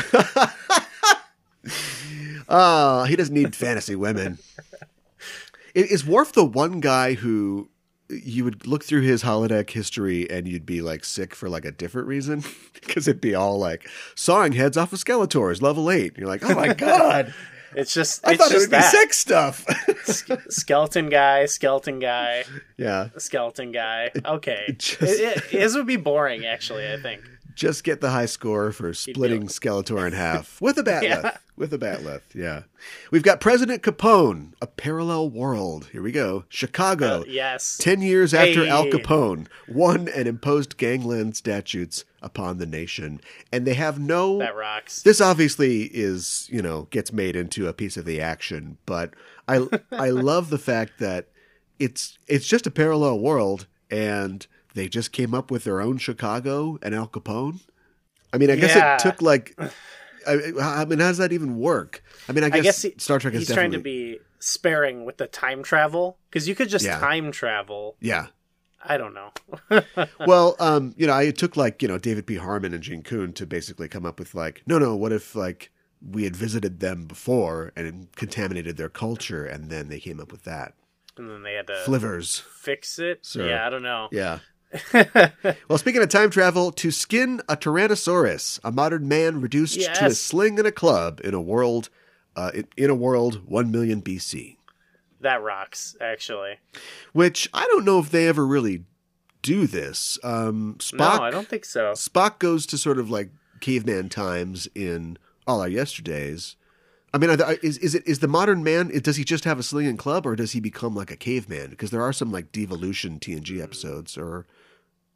He doesn't need fantasy women. Is Worf the one guy who you would look through his holodeck history and you'd be like sick for like a different reason? Because it'd be all like sawing heads off of Skeletors, level 8. And you're like, oh my God. I thought it would be sick stuff. Skeleton guy. Yeah. Skeleton guy. Okay. His would be boring, actually, I think. Just get the high score for splitting Skeletor in half with a batleth. With a batleth, yeah. We've got President Capone, A Parallel World. Here we go. Chicago. Yes. 10 years after Al Capone won and imposed gangland statutes upon the nation. And they have no... That rocks. This obviously is, gets made into a piece of the action. But I love the fact that it's just a parallel world and... They just came up with their own Chicago and Al Capone. I mean, I guess it took like, I mean, how does that even work? I mean, I guess Star Trek is trying to be sparing with the time travel because you could just time travel. Yeah. I don't know. Well, it took like, David P. Harmon and Gene Kuhn to basically come up with like, no, what if like we had visited them before and contaminated their culture and then they came up with that. And then they had to fix it. Sir. Yeah, I don't know. Yeah. Well, speaking of time travel, to skin a Tyrannosaurus, a modern man reduced to a sling and a club in a world 1 million BC. That rocks, actually. Which I don't know if they ever really do this. Spock, no, I don't think so. Spock goes to sort of like caveman times in All Our Yesterdays. I mean, is the modern man, does he just have a sling and club or does he become like a caveman? Because there are some like devolution TNG episodes or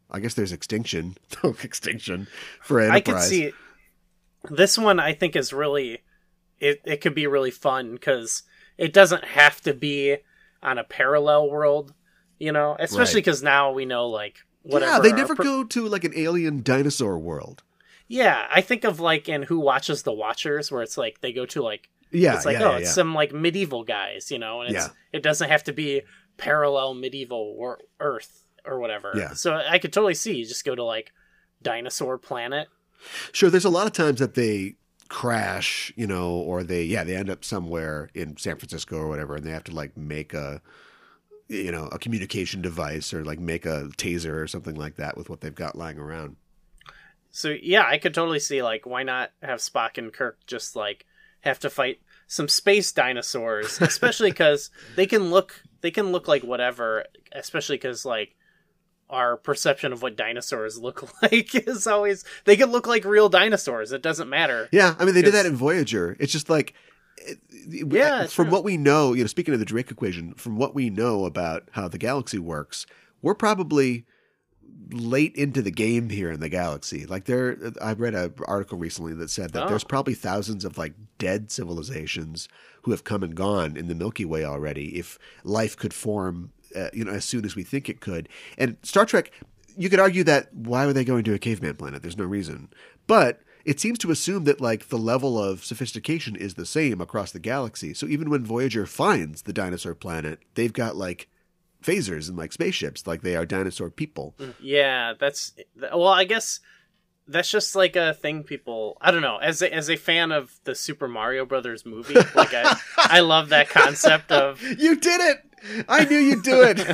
I guess there's extinction. Extinction for Enterprise. I could see this one. I think is really it could be really fun because it doesn't have to be on a parallel world, you know. Especially because now we know like whatever. Yeah, they never go to like an alien dinosaur world. Yeah, I think of like in Who Watches the Watchers, where it's like they go to like it's some like medieval guys, you know, and it doesn't have to be parallel medieval Earth or whatever. Yeah. So I could totally see you just go to like dinosaur planet. Sure, there's a lot of times that they crash, you know, or they end up somewhere in San Francisco or whatever, and they have to like make a communication device or like make a taser or something like that with what they've got lying around. So yeah, I could totally see like why not have Spock and Kirk just like have to fight some space dinosaurs, especially because they can look like whatever, especially because like our perception of what dinosaurs look like is always they can look like real dinosaurs. It doesn't matter. Yeah, I mean they did that in Voyager. It's just like from what we know, you know, speaking of the Drake equation, from what we know about how the galaxy works, we're probably late into the game here in the galaxy. Like I read an article recently that said that there's probably thousands of like dead civilizations who have come and gone in the Milky Way already. If life could form, as soon as we think it could. And Star Trek, you could argue that why were they going to a caveman planet? There's no reason. But it seems to assume that like the level of sophistication is the same across the galaxy. So even when Voyager finds the dinosaur planet, they've got like phasers and like spaceships, like they are dinosaur people. Yeah, I guess that's just like a thing people, I don't know, as a fan of the Super Mario Brothers movie, like I love that concept of you did it. I knew you'd do it.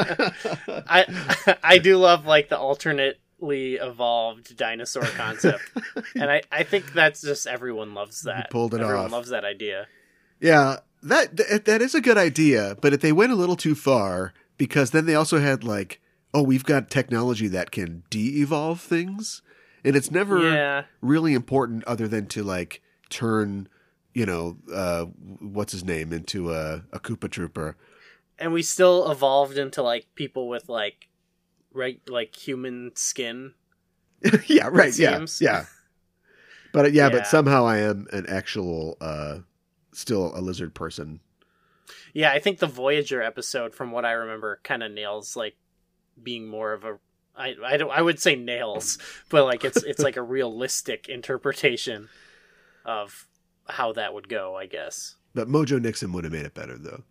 I do love like the alternately evolved dinosaur concept. And I think that's just everyone loves that. You pulled it everyone off. Loves that idea. Yeah. That is a good idea, but if they went a little too far, because then they also had like, we've got technology that can de-evolve things, and it's never really important other than to like turn, what's his name into a Koopa Trooper, and we still evolved into like people with like like human skin. Yeah, right. Yeah. But somehow I am an actual. Still a lizard person. Yeah, I think the Voyager episode, from what I remember, kind of nails like being more of a. I would say nails, but like it's like a realistic interpretation of how that would go, I guess. But Mojo Nixon would have made it better, though.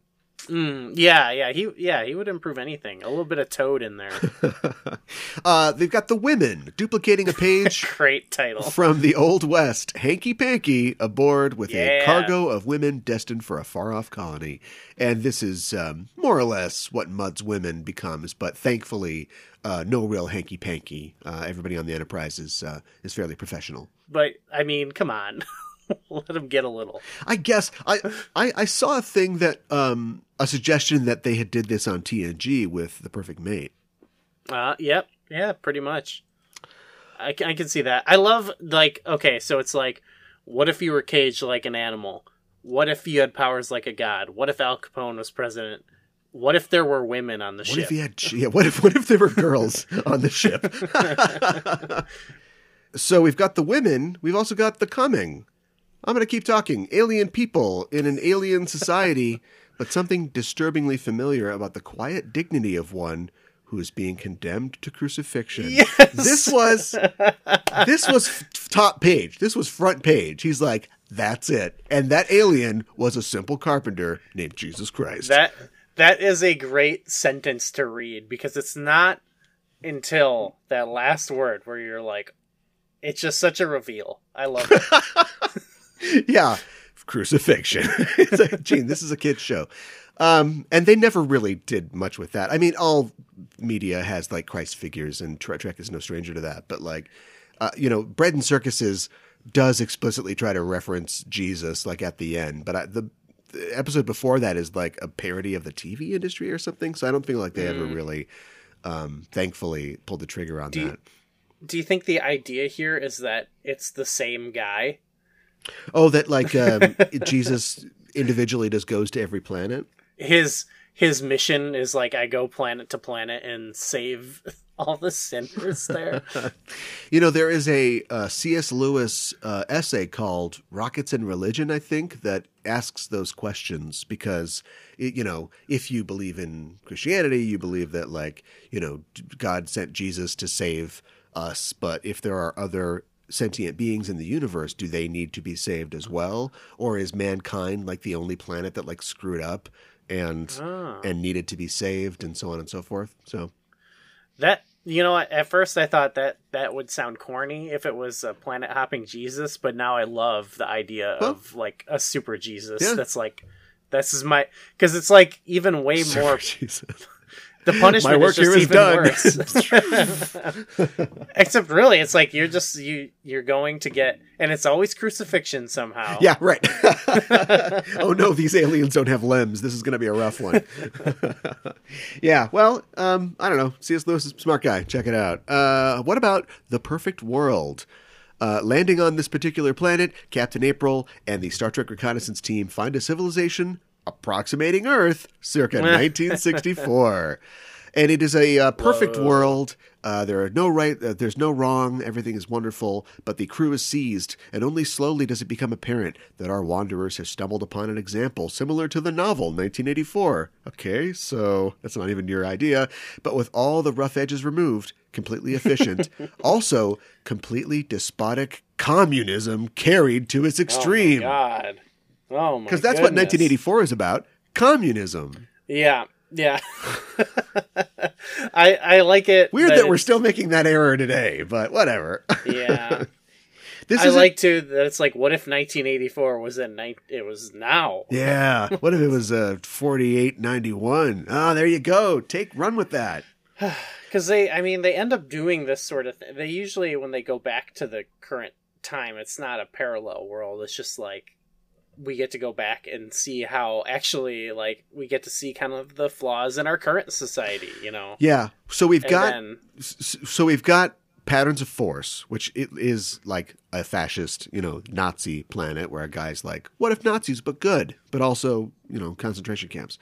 He would improve anything. A little bit of Toad in there. They've got the women duplicating a page. Great title. From the Old West. Hanky Panky aboard with a cargo of women destined for a far-off colony. And this is more or less what Mudd's Women becomes, but thankfully no real hanky panky. Everybody on the Enterprise is fairly professional. But I mean, come on. Let him get a little. I guess I saw a thing that a suggestion that they had did this on TNG with The Perfect Mate. Yep. Yeah, pretty much. I can see that. I love like, okay, so it's like, what if you were caged like an animal? What if you had powers like a god? What if Al Capone was president? What if there were women on the ship? What if there were girls on the ship? So we've got the women. We've also got the coming. I'm going to keep talking. Alien people in an alien society, but something disturbingly familiar about the quiet dignity of one who is being condemned to crucifixion. Yes! This was top page. This was front page. He's like, that's it. And that alien was a simple carpenter named Jesus Christ. That is a great sentence to read, because it's not until that last word where you're like, it's just such a reveal. I love it. Yeah, crucifixion. It's like, Gene, this is a kid's show. And they never really did much with that. I mean, all media has like Christ figures, and Trek is no stranger to that. But like, Bread and Circuses does explicitly try to reference Jesus like at the end. But the episode before that is like a parody of the TV industry or something. So I don't think like they ever really, thankfully, pulled the trigger on that. Do you think the idea here is that it's the same guy? Oh, that like Jesus individually just goes to every planet? His mission is like, I go planet to planet and save all the sinners there. There is a C.S. Lewis essay called Rockets and Religion, I think, that asks those questions because, if you believe in Christianity, you believe that, God sent Jesus to save us. But if there are other sentient beings in the universe, do they need to be saved as well? Or is mankind like the only planet that screwed up and needed to be saved, and so on and so forth? So that, at first I thought that would sound corny if it was a planet hopping Jesus, but now I love the idea of a super Jesus. Yeah. This is my, because it's even way super more Jesus. The punishment my work is just here is even done. Worse. Except really, it's you're going to get, and it's always crucifixion somehow. Yeah, right. Oh no, these aliens don't have limbs. This is going to be a rough one. Yeah, well, I don't know. C.S. Lewis is a smart guy. Check it out. What about The Perfect World? Landing on this particular planet, Captain April and the Star Trek reconnaissance team find a civilization approximating Earth circa 1964. And it is a perfect world. There are no there's no wrong. Everything is wonderful, but the crew is seized, and only slowly does it become apparent that our wanderers have stumbled upon an example similar to the novel 1984. Okay, so that's not even your idea, but with all the rough edges removed, completely efficient, also completely despotic communism carried to its extreme. Oh my God. Oh my Because that's what 1984 is about. Communism. Yeah. I like it. Weird that we're still making that error today, but whatever. Yeah. That it's what if 1984 was it was now? Yeah. What if it was 4891? Oh, there you go. Run with that. Because they end up doing this sort of thing. They usually, when they go back to the current time, it's not a parallel world. It's just we get to go back and see how actually, we get to see kind of the flaws in our current society, Yeah. So we've got Patterns of Force, which it is a fascist, Nazi planet where a guy's what if Nazis, but good, but also, concentration camps.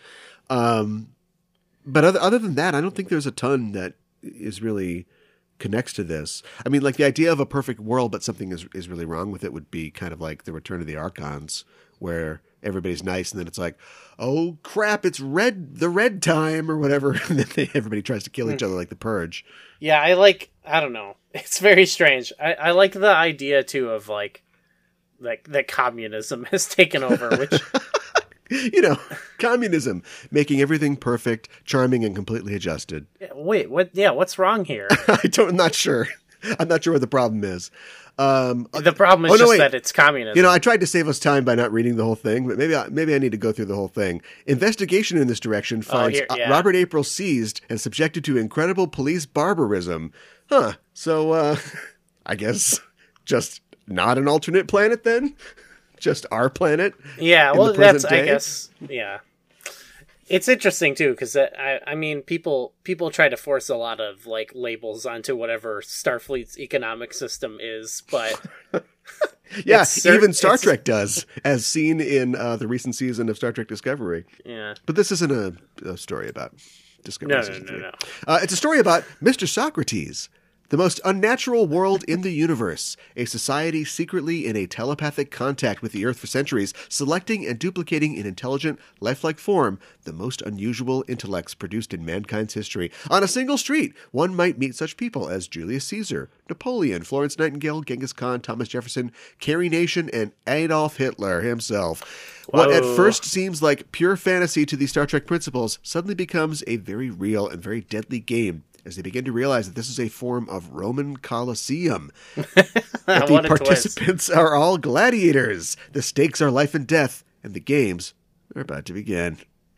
But other than that, I don't think there's a ton that is really connects to this. I mean, the idea of a perfect world, but something is really wrong with it would be kind of like the Return of the Archons, where everybody's nice, and then it's oh crap, it's the red time or whatever, and then everybody tries to kill each other like the Purge. Yeah, I don't know. It's very strange. I like the idea too of that communism has taken over, which communism, making everything perfect, charming, and completely adjusted. Wait, what? Yeah, what's wrong here? I'm not sure. I'm not sure what the problem is. The problem is that it's communism. I tried to save us time by not reading the whole thing, but maybe I need to go through the whole thing. Investigation in this direction finds Robert April seized and subjected to incredible police barbarism. Huh. So, I guess just not an alternate planet then? Just our planet? Yeah, well, that's, I guess, yeah. It's interesting too, because people try to force a lot of labels onto whatever Starfleet's economic system is, but yeah, even Star Trek does, as seen in the recent season of Star Trek Discovery. Yeah, but this isn't a story about Discovery. No. It's a story about Mr. Socrates. The most unnatural world in the universe, a society secretly in a telepathic contact with the Earth for centuries, selecting and duplicating in intelligent, lifelike form the most unusual intellects produced in mankind's history. On a single street, one might meet such people as Julius Caesar, Napoleon, Florence Nightingale, Genghis Khan, Thomas Jefferson, Carrie Nation, and Adolf Hitler himself. Whoa. What at first seems like pure fantasy to the Star Trek principles suddenly becomes a very real and very deadly game, as they begin to realize that this is a form of Roman Colosseum. That the participants are all gladiators. The stakes are life and death, and the games are about to begin.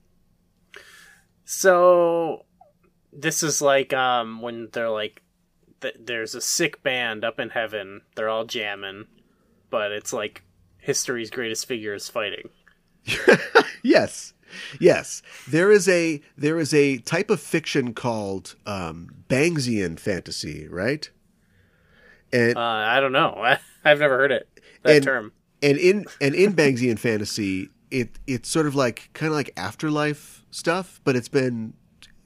So, this is when they're there's a sick band up in heaven. They're all jamming, but it's history's greatest figures fighting. Yes. There is a type of fiction called Bangsian fantasy, right? And I don't know. I've never heard term. And in Bangsian fantasy, it's sort of kind of like afterlife stuff, but it's been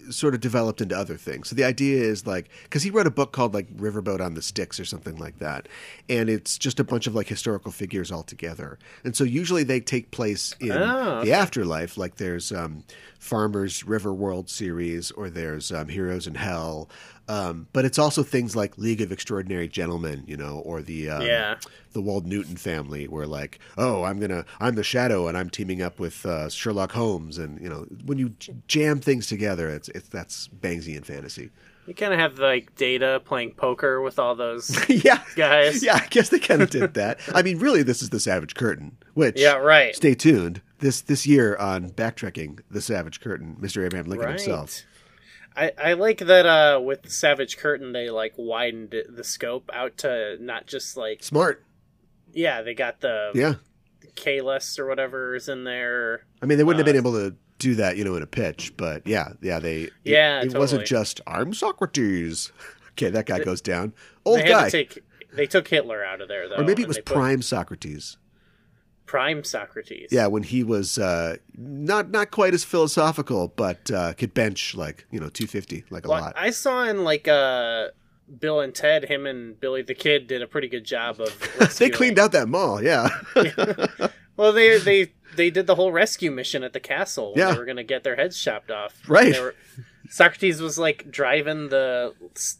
sort of developed into other things. So the idea is like, because he wrote a book called like Riverboat on the Styx or something like that, and it's just a bunch of like historical figures all together. And so usually they take place in the afterlife. Like there's Farmer's River World series, or there's Heroes in Hell. But it's also things like League of Extraordinary Gentlemen, you know, or the Wold Newton family, where like, oh, I'm the Shadow and I'm teaming up with Sherlock Holmes, and you know, when you jam things together, that's Bangsian fantasy. You kind of have like Data playing poker with all those guys. Yeah, I guess they kind of did that. I mean, really, this is the Savage Curtain, which stay tuned this year on Backtracking the Savage Curtain, Mr. Abraham Lincoln himself. I like that with Savage Curtain they like widened the scope out to not just like smart. Yeah, they got the K-list or whatever is in there. I mean, they wouldn't have been able to do that, you know, in a pitch, but it totally. Wasn't just I'm Socrates. Okay, that guy goes down. Old guy. They took Hitler out of there though, or maybe it was Prime Socrates. Prime Socrates. Yeah, when he was not quite as philosophical, but could bench like 250 like a lot. I saw in like Bill and Ted, him and Billy the Kid did a pretty good job of they cleaned out that mall, yeah. Well, they did the whole rescue mission at the castle when they were going to get their heads chopped off. Right. Socrates was like driving the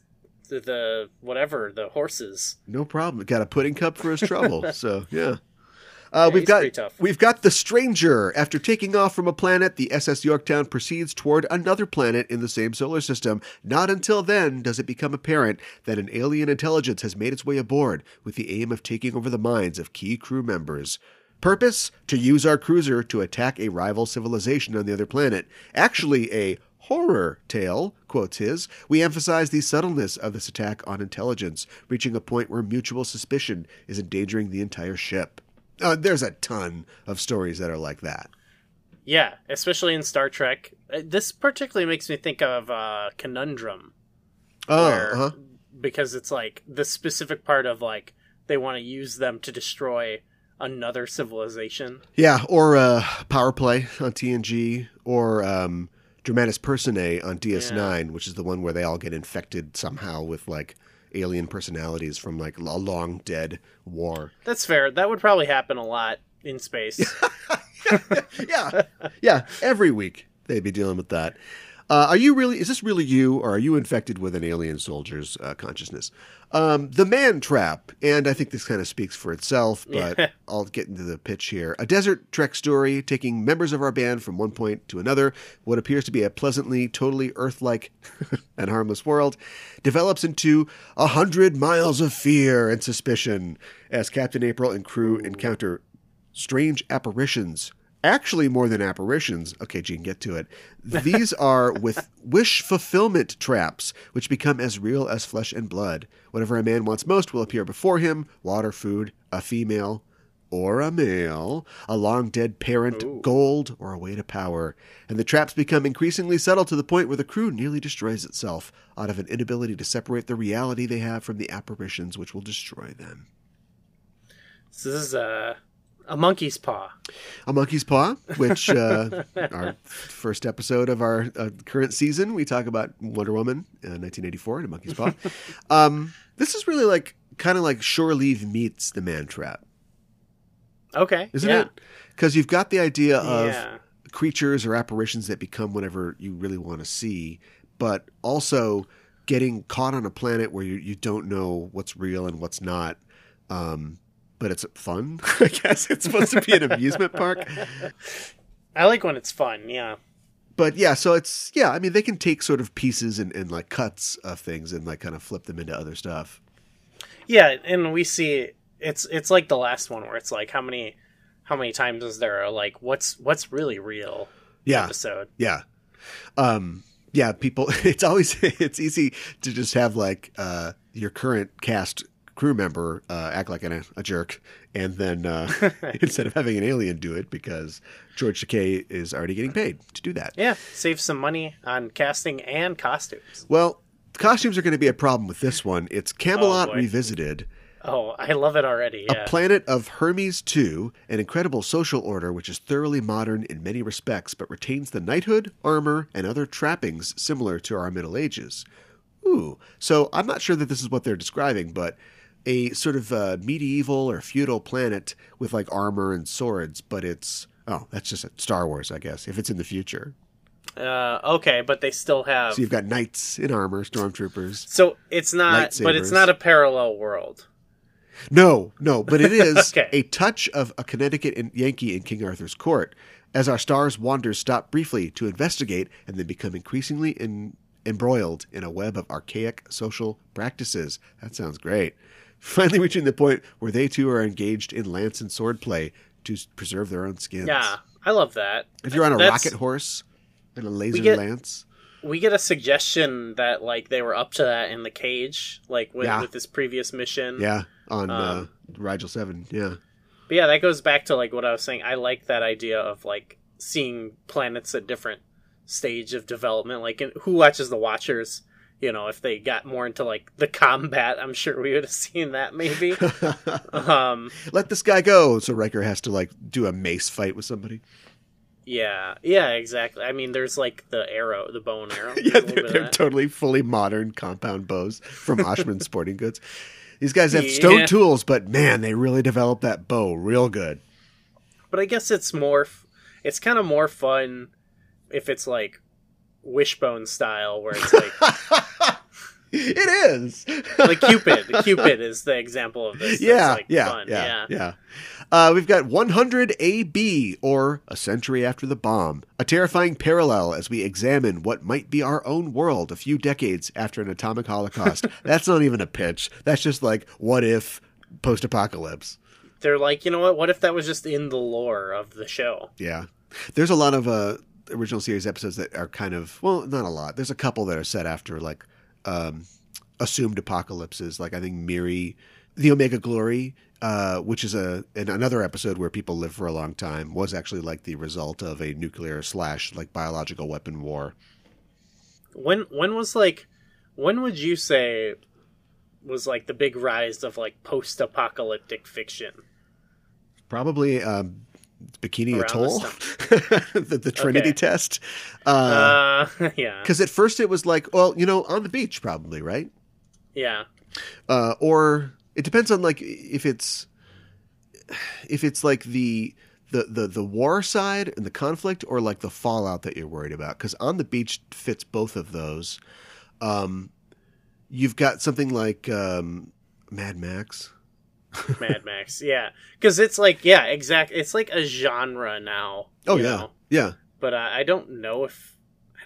horses. No problem. Got a pudding cup for his trouble. So, yeah. We've got the Stranger. After taking off from a planet, the SS Yorktown proceeds toward another planet in the same solar system. Not until then does it become apparent that an alien intelligence has made its way aboard with the aim of taking over the minds of key crew members. Purpose? To use our cruiser to attack a rival civilization on the other planet. Actually, a horror tale, quotes his. We emphasize the subtleness of this attack on intelligence, reaching a point where mutual suspicion is endangering the entire ship. There's a ton of stories that are like that. Yeah, especially in Star Trek. This particularly makes me think of Conundrum. Because it's like the specific part of like they want to use them to destroy another civilization. Yeah, or Power Play on TNG, or Dramatis Personae on DS9, which is the one where they all get infected somehow with like alien personalities from like a long dead war. That's fair. That would probably happen a lot in space. Yeah. Every week they'd be dealing with that. Is this really you, or are you infected with an alien soldier's consciousness? The Man Trap, and I think this kind of speaks for itself, but I'll get into the pitch here. A desert trek story taking members of our band from one point to another, what appears to be a pleasantly, totally Earth-like and harmless world, develops into 100 miles of fear and suspicion as Captain April and crew encounter strange apparitions. Actually, more than apparitions. Okay, Gene, get to it. These are with wish fulfillment traps, which become as real as flesh and blood. Whatever a man wants most will appear before him: water, food, a female, or a male, a long-dead parent, gold, or a way to power. And the traps become increasingly subtle to the point where the crew nearly destroys itself out of an inability to separate the reality they have from the apparitions which will destroy them. This is a monkey's paw. A monkey's paw, which our first episode of our current season, we talk about Wonder Woman 1984 and a monkey's paw. This is really kind of like Shore Leave meets The Man Trap. Okay. Isn't it? Because you've got the idea of creatures or apparitions that become whatever you really want to see, but also getting caught on a planet where you don't know what's real and what's not. But it's fun. I guess it's supposed to be an amusement park. I like when it's fun, yeah. But so it's, I mean, they can take sort of pieces and like cuts of things and like kind of flip them into other stuff. Yeah, and we see it's like the last one where it's like how many times is there like what's really real episode? Yeah. People, it's easy to just have like your current cast crew member act like a jerk, and then instead of having an alien do it, because George Takei is already getting paid to do that. Yeah, save some money on casting and costumes. Well, costumes are going to be a problem with this one. It's Camelot Revisited. Oh, I love it already, yeah. A planet of Hermes II, an incredible social order which is thoroughly modern in many respects, but retains the knighthood, armor, and other trappings similar to our Middle Ages. Ooh, so I'm not sure that this is what they're describing, but a sort of medieval or feudal planet with like armor and swords, but it's... Oh, that's just Star Wars, I guess, if it's in the future. Okay, but they still have... So you've got knights in armor, stormtroopers. So it's not... lightsabers. But it's not a parallel world. No, but it is Okay. a touch of a Connecticut Yankee in King Arthur's court, as our star's wanderers stop briefly to investigate and then become increasingly embroiled in a web of archaic social practices. That sounds great. Finally reaching the point where they too are engaged in lance and sword play to preserve their own skins. Yeah, I love that. If you're on a rocket horse and a laser lance... We get a suggestion that, like, they were up to that in the cage, like, with this previous mission. Yeah, on Rigel 7, yeah. But yeah, that goes back to, like, what I was saying. I like that idea of, like, seeing planets at different stage of development. Like, who watches The Watchers? You know, if they got more into, like, the combat, I'm sure we would have seen that, maybe. Let this guy go, so Riker has to, like, do a mace fight with somebody. Yeah, exactly. I mean, there's like the bow and arrow. Yeah, they're totally fully modern compound bows from Oshman Sporting Goods. These guys have stone tools, but man, they really developed that bow real good. But I guess it's kind of more fun if it's like Wishbone style, where it's like... It is. Like Cupid is the example of this. Yeah, fun. We've got 100 AB, or A Century After the Bomb, a terrifying parallel as we examine what might be our own world a few decades after an atomic holocaust. That's not even a pitch. That's just like, what if post-apocalypse? They're like, you know what if that was just in the lore of the show? Yeah. There's a lot of original series episodes that are kind of, well, not a lot. There's a couple that are set after, like, assumed apocalypses, like I think Miri, the Omega Glory, which is another episode where people live for a long time, was actually like the result of a nuclear / like biological weapon war. When would you say was like the big rise of like post-apocalyptic fiction? Probably Bikini Atoll, the Trinity test. Yeah. Because at first it was like, well, on the beach probably, right? Yeah. Or it depends on like if it's like the war side and the conflict, or like the fallout that you're worried about. Because on the beach fits both of those. You've got something like Mad Max. Mad Max, yeah, because it's like, yeah, exactly. It's like a genre now. Oh yeah, yeah. But I just don't know if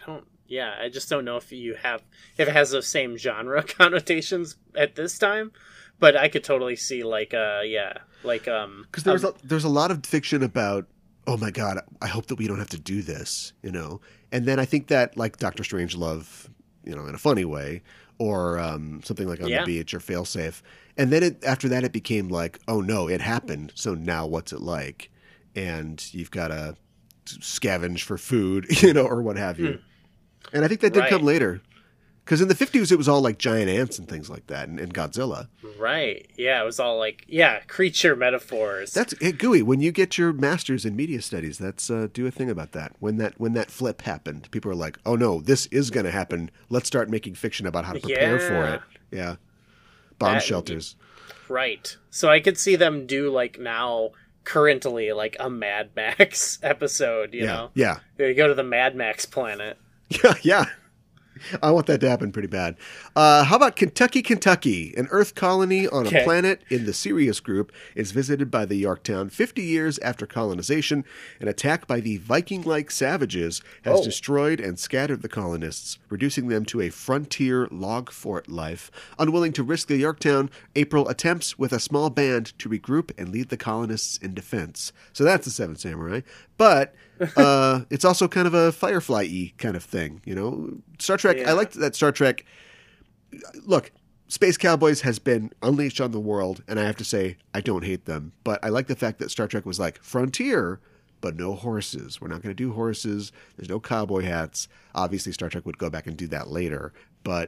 if it has the same genre connotations at this time. But I could totally see because there's a lot of fiction about, oh my god, I hope that we don't have to do this, And then I think that like Dr. Strangelove, in a funny way, or something like On the Beach or Failsafe. And then after that, it became like, oh no, it happened. So now what's it like? And you've got to scavenge for food, or what have you. And I think that did come later. Because in the 50s, it was all like giant ants and things like that, and Godzilla. Right. Yeah, it was all like, creature metaphors. That's Gooey. When you get your master's in media studies, that's do a thing about that. When that flip happened, people are like, oh no, this is going to happen. Let's start making fiction about how to prepare for it. Yeah. Bomb shelters. Right. So I could see them do like now currently like a Mad Max episode, you know? Yeah. They go to the Mad Max planet. Yeah. I want that to happen pretty bad. How about Kentucky? An Earth colony on a planet in the Sirius group is visited by the Yorktown 50 years after colonization. An attack by the Viking-like savages has destroyed and scattered the colonists, reducing them to a frontier log fort life. Unwilling to risk the Yorktown, April attempts with a small band to regroup and lead the colonists in defense. So that's the Seven Samurai. But it's also kind of a Firefly-y kind of thing, Star Trek, I liked that Star Trek. Look, Space Cowboys has been unleashed on the world, and I have to say, I don't hate them. But I like the fact that Star Trek was like, frontier, but no horses. We're not going to do horses. There's no cowboy hats. Obviously, Star Trek would go back and do that later. But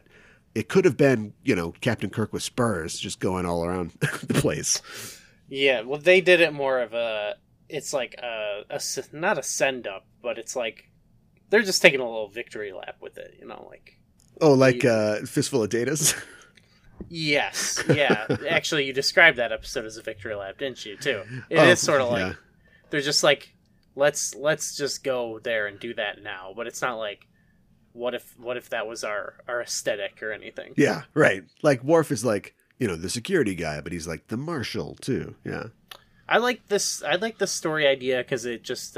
It could have been, Captain Kirk with spurs just going all around the place. Yeah, well, they did it more of it's like not a send up, but it's like they're just taking a little victory lap with it, like. Oh, like Fistful of Datas? Yes, yeah. Actually, you described that episode as a victory lap, didn't you, too? It is sort of like, they're just like, let's just go there and do that now. But it's not like, what if that was our aesthetic or anything? Yeah, right. Like, Worf is like, the security guy, but he's like the marshal, too. Yeah. I like this story idea because it just,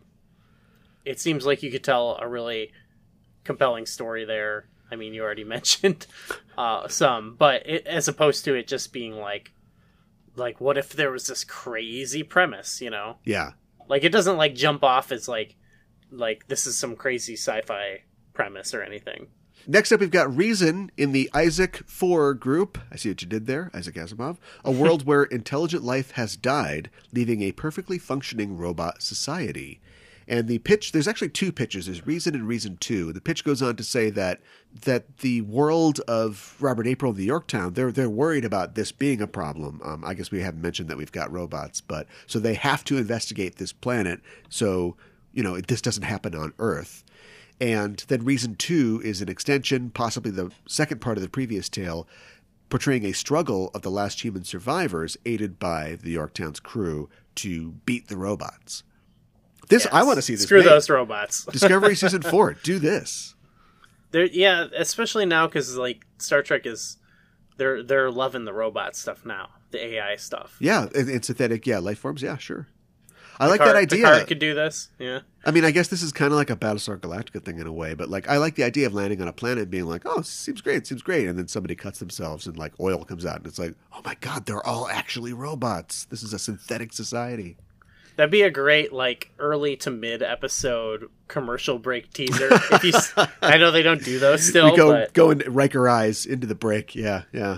it seems like you could tell a really compelling story there. I mean, you already mentioned some, but as opposed to it just being like what if there was this crazy premise, Yeah. Like, it doesn't like jump off as like this is some crazy sci-fi premise or anything. Next up, we've got Reason in the Isaac 4 group. I see what you did there, Isaac Asimov. A world where intelligent life has died, leaving a perfectly functioning robot society. And the pitch, there's actually two pitches. There's Reason and Reason 2. The pitch goes on to say that the world of Robert April and the Yorktown, they're worried about this being a problem. I guess we haven't mentioned that we've got robots, but so they have to investigate this planet so, this doesn't happen on Earth. And then Reason 2 is an extension, possibly the second part of the previous tale, portraying a struggle of the last human survivors aided by the Yorktown's crew to beat the robots. Yes. I want to see this. Screw those robots. Discovery Season 4. Do this. Yeah, especially now because like Star Trek is, they're loving the robot stuff now, the AI stuff. Yeah, and synthetic, life forms. Yeah, sure. I like that idea. Picard could do this. Yeah. I mean, I guess this is kind of like a Battlestar Galactica thing in a way, but like I like the idea of landing on a planet and being like, oh, seems great, and then somebody cuts themselves and like oil comes out and it's like, oh my God, they're all actually robots. This is a synthetic society. That'd be a great, like, early to mid episode commercial break teaser. I know they don't do those still. We go and Riker eyes into the break. Yeah. Yeah.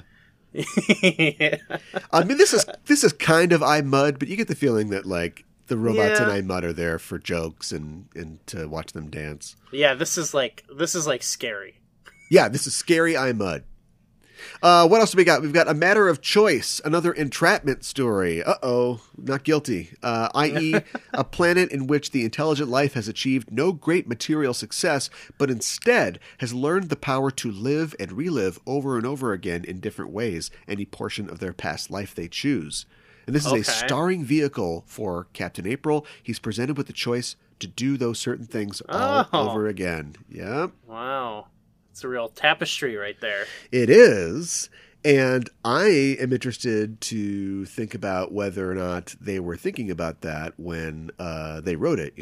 I mean, this is kind of iMud, but you get the feeling that like the robots in iMud are there for jokes and to watch them dance. Yeah, this is like scary. Yeah, this is scary iMud. What else do we got? We've got A Matter of Choice, another entrapment story. Uh-oh, not guilty. I.e., a planet in which the intelligent life has achieved no great material success, but instead has learned the power to live and relive over and over again in different ways, any portion of their past life they choose. And this is a starring vehicle for Captain April. He's presented with the choice to do those certain things all over again. Yep. Wow. It's a real tapestry right there. It is. And I am interested to think about whether or not they were thinking about that when they wrote it.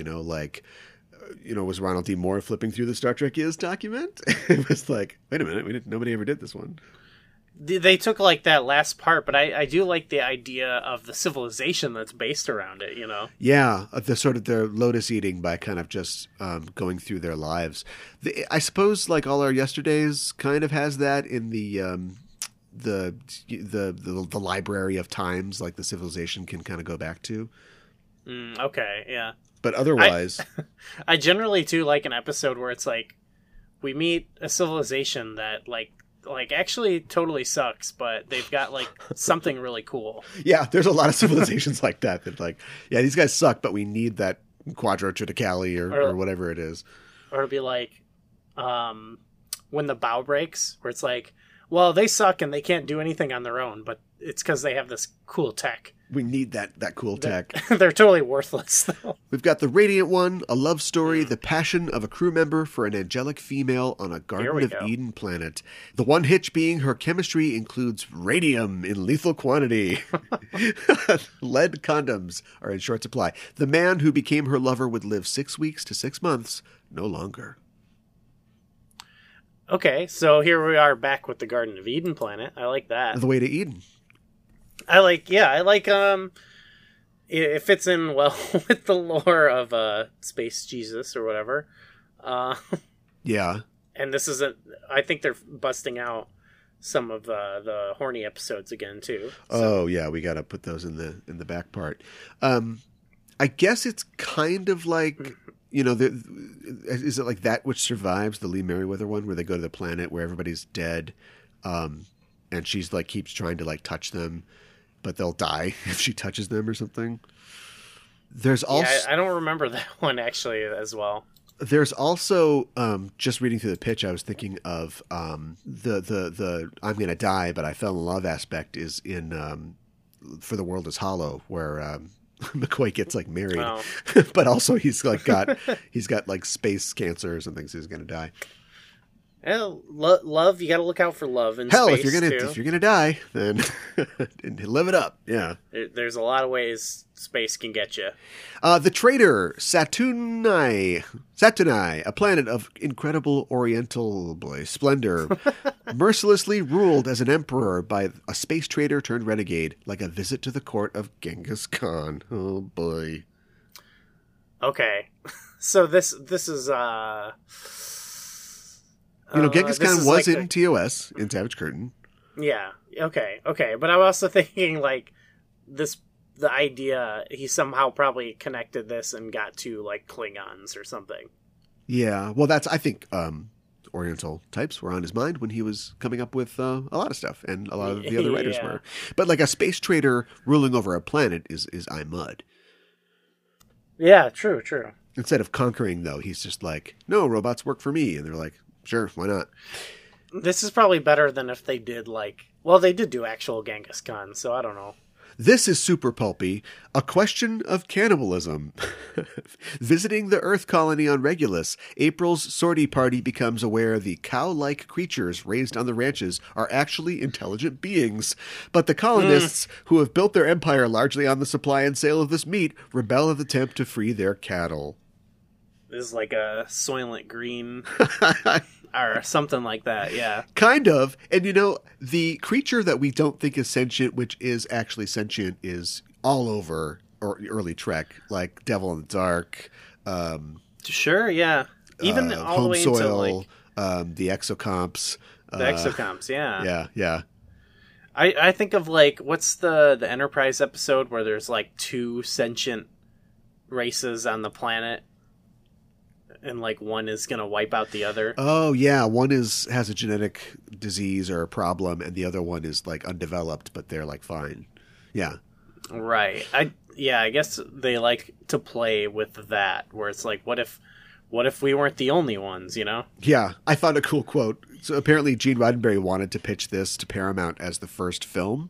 Was Ronald D. Moore flipping through the Star Trek Is document? It was like, wait a minute, nobody ever did this one. They took like that last part, but I do like the idea of the civilization that's based around it, Yeah, the sort of their lotus eating by kind of just going through their lives. I suppose like All Our Yesterdays kind of has that in the library of times, like the civilization can kind of go back to. Okay, yeah. But otherwise, I generally too like an episode where it's like we meet a civilization that like actually totally sucks, but they've got like something really cool. Yeah, there's a lot of civilizations like that like, yeah, these guys suck, but we need that Quadro Triticale or whatever it is. Or it'll be like when the bow breaks, where it's like, well, they suck and they can't do anything on their own, but it's because they have this cool tech. We need that cool tech. They're totally worthless, though. We've got The Radiant One, a love story, the passion of a crew member for an angelic female on a Garden of Eden planet. The one hitch being her chemistry includes radium in lethal quantity. Lead condoms are in short supply. The man who became her lover would live 6 weeks to 6 months, no longer. Okay, so here we are back with the Garden of Eden planet. I like that. The way to Eden. I like it fits in well with the lore of Space Jesus or whatever. Yeah. And this is I think they're busting out some of the horny episodes again too. So. Oh yeah, we got to put those in the back part. I guess it's kind of like is it like That Which Survives, the Lee Merriweather one, where they go to the planet where everybody's dead, and she's like keeps trying to like touch them, but they'll die if she touches them or something. There's also I don't remember that one actually as well. There's also just reading through the pitch, I was thinking of the I'm gonna die but I fell in love aspect is in For the World Is Hollow, where McCoy gets like married, but also he's got like space cancers and things. He's gonna die. Well, love, you got to look out for love in Hell, space, if you're gonna die, then live it up. Yeah, there's a lot of ways space can get you. The traitor Saturni, a planet of incredible oriental splendor, mercilessly ruled as an emperor by a space trader turned renegade, like a visit to the court of Genghis Khan. Oh boy. Okay, so this is Genghis Khan was in TOS, in Savage Curtain. Yeah, okay. But I'm also thinking, like, the idea, he somehow probably connected this and got to, like, Klingons or something. Yeah, well, I think, Oriental types were on his mind when he was coming up with a lot of stuff, and a lot of the other writers were. But, like, a space trader ruling over a planet is Imud. Yeah, true. Instead of conquering, though, he's just like, no, robots work for me. And they're like, sure, why not? This is probably better than if they did they did do actual Genghis Khan, so I don't know. This is super pulpy. A question of cannibalism. Visiting the Earth colony on Regulus, April's sortie party becomes aware the cow-like creatures raised on the ranches are actually intelligent beings. But the colonists, who have built their empire largely on the supply and sale of this meat, rebel at the attempt to free their cattle. This is like a Soylent Green or something like that, yeah. Kind of. And the creature that we don't think is sentient, which is actually sentient, is all over early Trek, like Devil in the Dark. Sure, yeah. Even all the way Soil, into the Exocomps. The Exocomps, yeah. Yeah. I think of what's the Enterprise episode where there's two sentient races on the planet? And one is gonna wipe out the other. Oh yeah, one has a genetic disease or a problem, and the other one is undeveloped, but they're fine. Yeah, right. I guess they like to play with that, where it's what if we weren't the only ones, Yeah, I found a cool quote. So apparently, Gene Roddenberry wanted to pitch this to Paramount as the first film.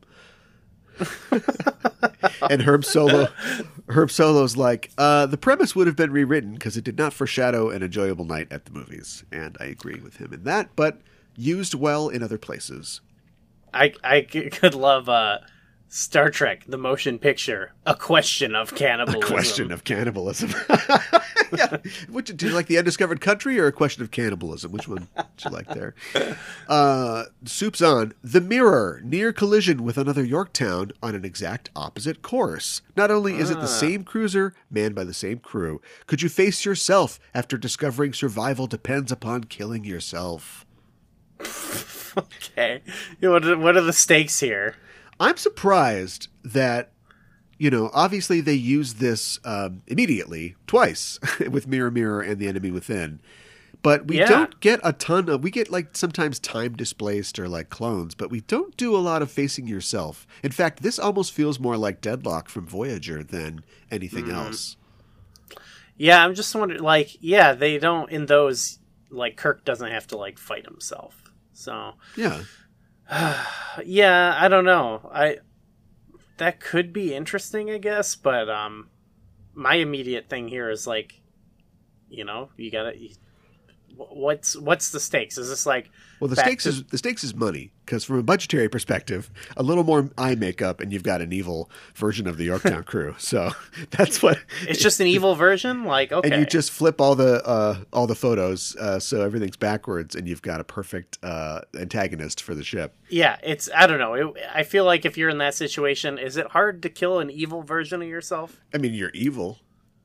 And Herb Solo's like, the premise would have been rewritten because it did not foreshadow an enjoyable night at the movies. And I agree with him in that, but used well in other places. I could love Star Trek, the motion picture, A Question of Cannibalism. A Question of Cannibalism. Yeah. Do you like The Undiscovered Country or A Question of Cannibalism? Which one do you like there? Soup's on. The Mirror, near collision with another Yorktown on an exact opposite course. Not only is it the same cruiser, manned by the same crew, could you face yourself after discovering survival depends upon killing yourself? Okay. What are the stakes here? I'm surprised that, obviously they used this immediately, twice, with Mirror, Mirror and The Enemy Within. But we don't get a ton of... We get, sometimes time displaced or, clones, but we don't do a lot of facing yourself. In fact, this almost feels more like Deadlock from Voyager than anything else. Yeah, I'm just wondering, they don't... In those, Kirk doesn't have to, fight himself. So... Yeah. Yeah, I don't know. That could be interesting, I guess, but my immediate thing here is you gotta. What's the stakes? Is this well, the stakes is money, because from a budgetary perspective, a little more eye makeup and you've got an evil version of the Yorktown crew. So that's what it's just an evil version, okay. And you just flip all the photos, so everything's backwards, and you've got a perfect antagonist for the ship. Yeah, I don't know. I feel like if you're in that situation, is it hard to kill an evil version of yourself? I mean, you're evil.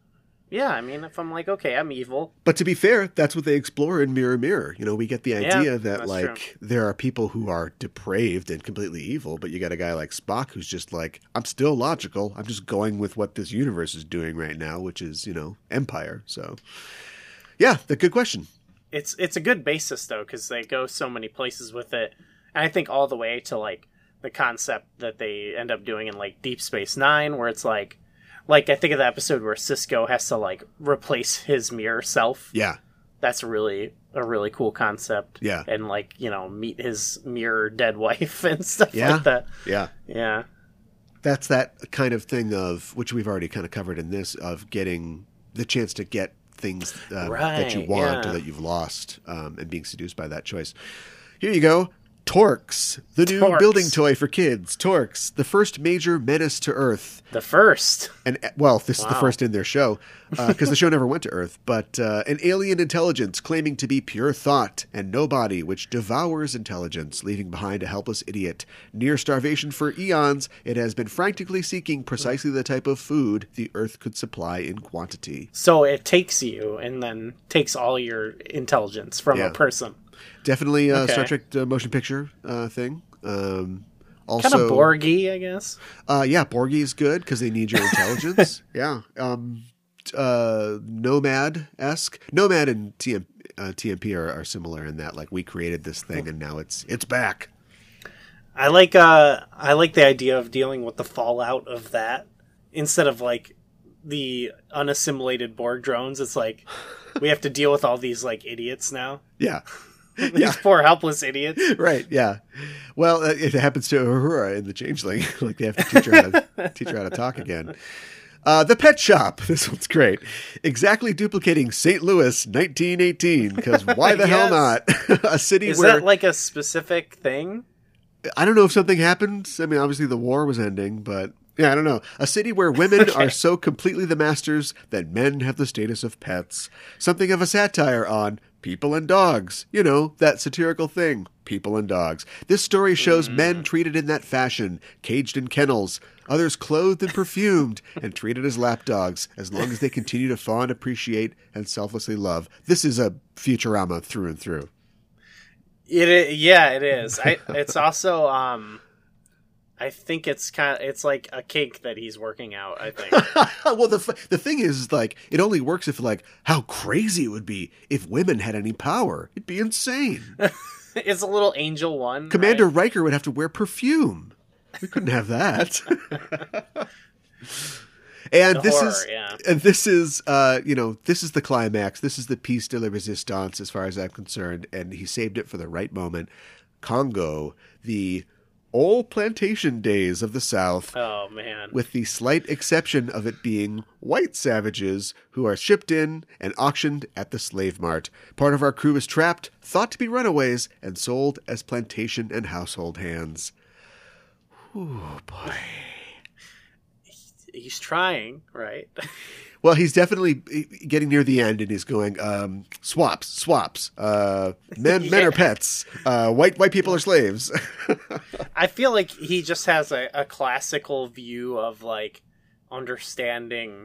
Yeah, I mean, if I'm like, okay, I'm evil. But to be fair, that's what they explore in Mirror Mirror. You know, we get the idea that, like, true. there are people who are depraved and completely evil, but you got a guy like Spock who's just like, I'm still logical. I'm just going with what this universe is doing right now, which is, you know, Empire. So, yeah, the good question. It's a good basis, though, because they go so many places with it. And I think all the way to, like, the concept that they end up doing in, like, Deep Space Nine, where it's like, I think of the episode where Sisko has to, like, replace his mirror self. Yeah. That's really a really cool concept. Yeah. And, like, you know, meet his mirror dead wife and stuff yeah. like that. Yeah. Yeah. That's that kind of thing of, which we've already kind of covered in this, of getting the chance to get things that you want or that you've lost and being seduced by that choice. Here you go. Torx, the new building toy for kids. Torx, the first major menace to Earth. The first. And, well, this is the first in their show, because the show never went to Earth. But an alien intelligence claiming to be pure thought and no body, which devours intelligence, leaving behind a helpless idiot. Near starvation for eons, it has been frantically seeking precisely the type of food the Earth could supply in quantity. So it takes you and then takes all your intelligence from a person. Definitely a Star Trek motion picture thing. Also, kind of Borgy, I guess. Yeah, Borgy is good because they need your intelligence. Yeah. Nomad-esque. Nomad and TMP are similar in that, like, we created this thing and now it's back. I like the idea of dealing with the fallout of that instead of, like, the unassimilated Borg drones. It's like we have to deal with all these, like, idiots now. Yeah. These poor helpless idiots. Right, yeah. Well, it happens to Uhura in The Changeling. Like, they have to teach her how to talk again. The Pet Shop. This one's great. Exactly duplicating St. Louis, 1918. Because why the hell not? A city where... Is that like a specific thing? I don't know if something happened. I mean, obviously the war was ending, but... Yeah, I don't know. A city where women are so completely the masters that men have the status of pets. Something of a satire on people and dogs. You know, that satirical thing. People and dogs. This story shows men treated in that fashion, caged in kennels, others clothed and perfumed, and treated as lapdogs, as long as they continue to fawn, appreciate, and selflessly love. This is a Futurama through and through. It is. It's also... I think it's like a cake that he's working out, I think. Well, the thing is, like, it only works if, like, how crazy it would be if women had any power. It'd be insane. It's a little Angel One. Commander Riker would have to wear perfume. We couldn't have that. And this is the climax. This is the piece de la resistance, as far as I'm concerned, and he saved it for the right moment. Congo, the old plantation days of the South. Oh, man. With the slight exception of it being white savages who are shipped in and auctioned at the slave mart. Part of our crew is trapped, thought to be runaways, and sold as plantation and household hands. Ooh, boy. He's trying, right? Well, he's definitely getting near the end, and he's going, swaps. Men are pets. White people are slaves. I feel like he just has a classical view of, like, understanding,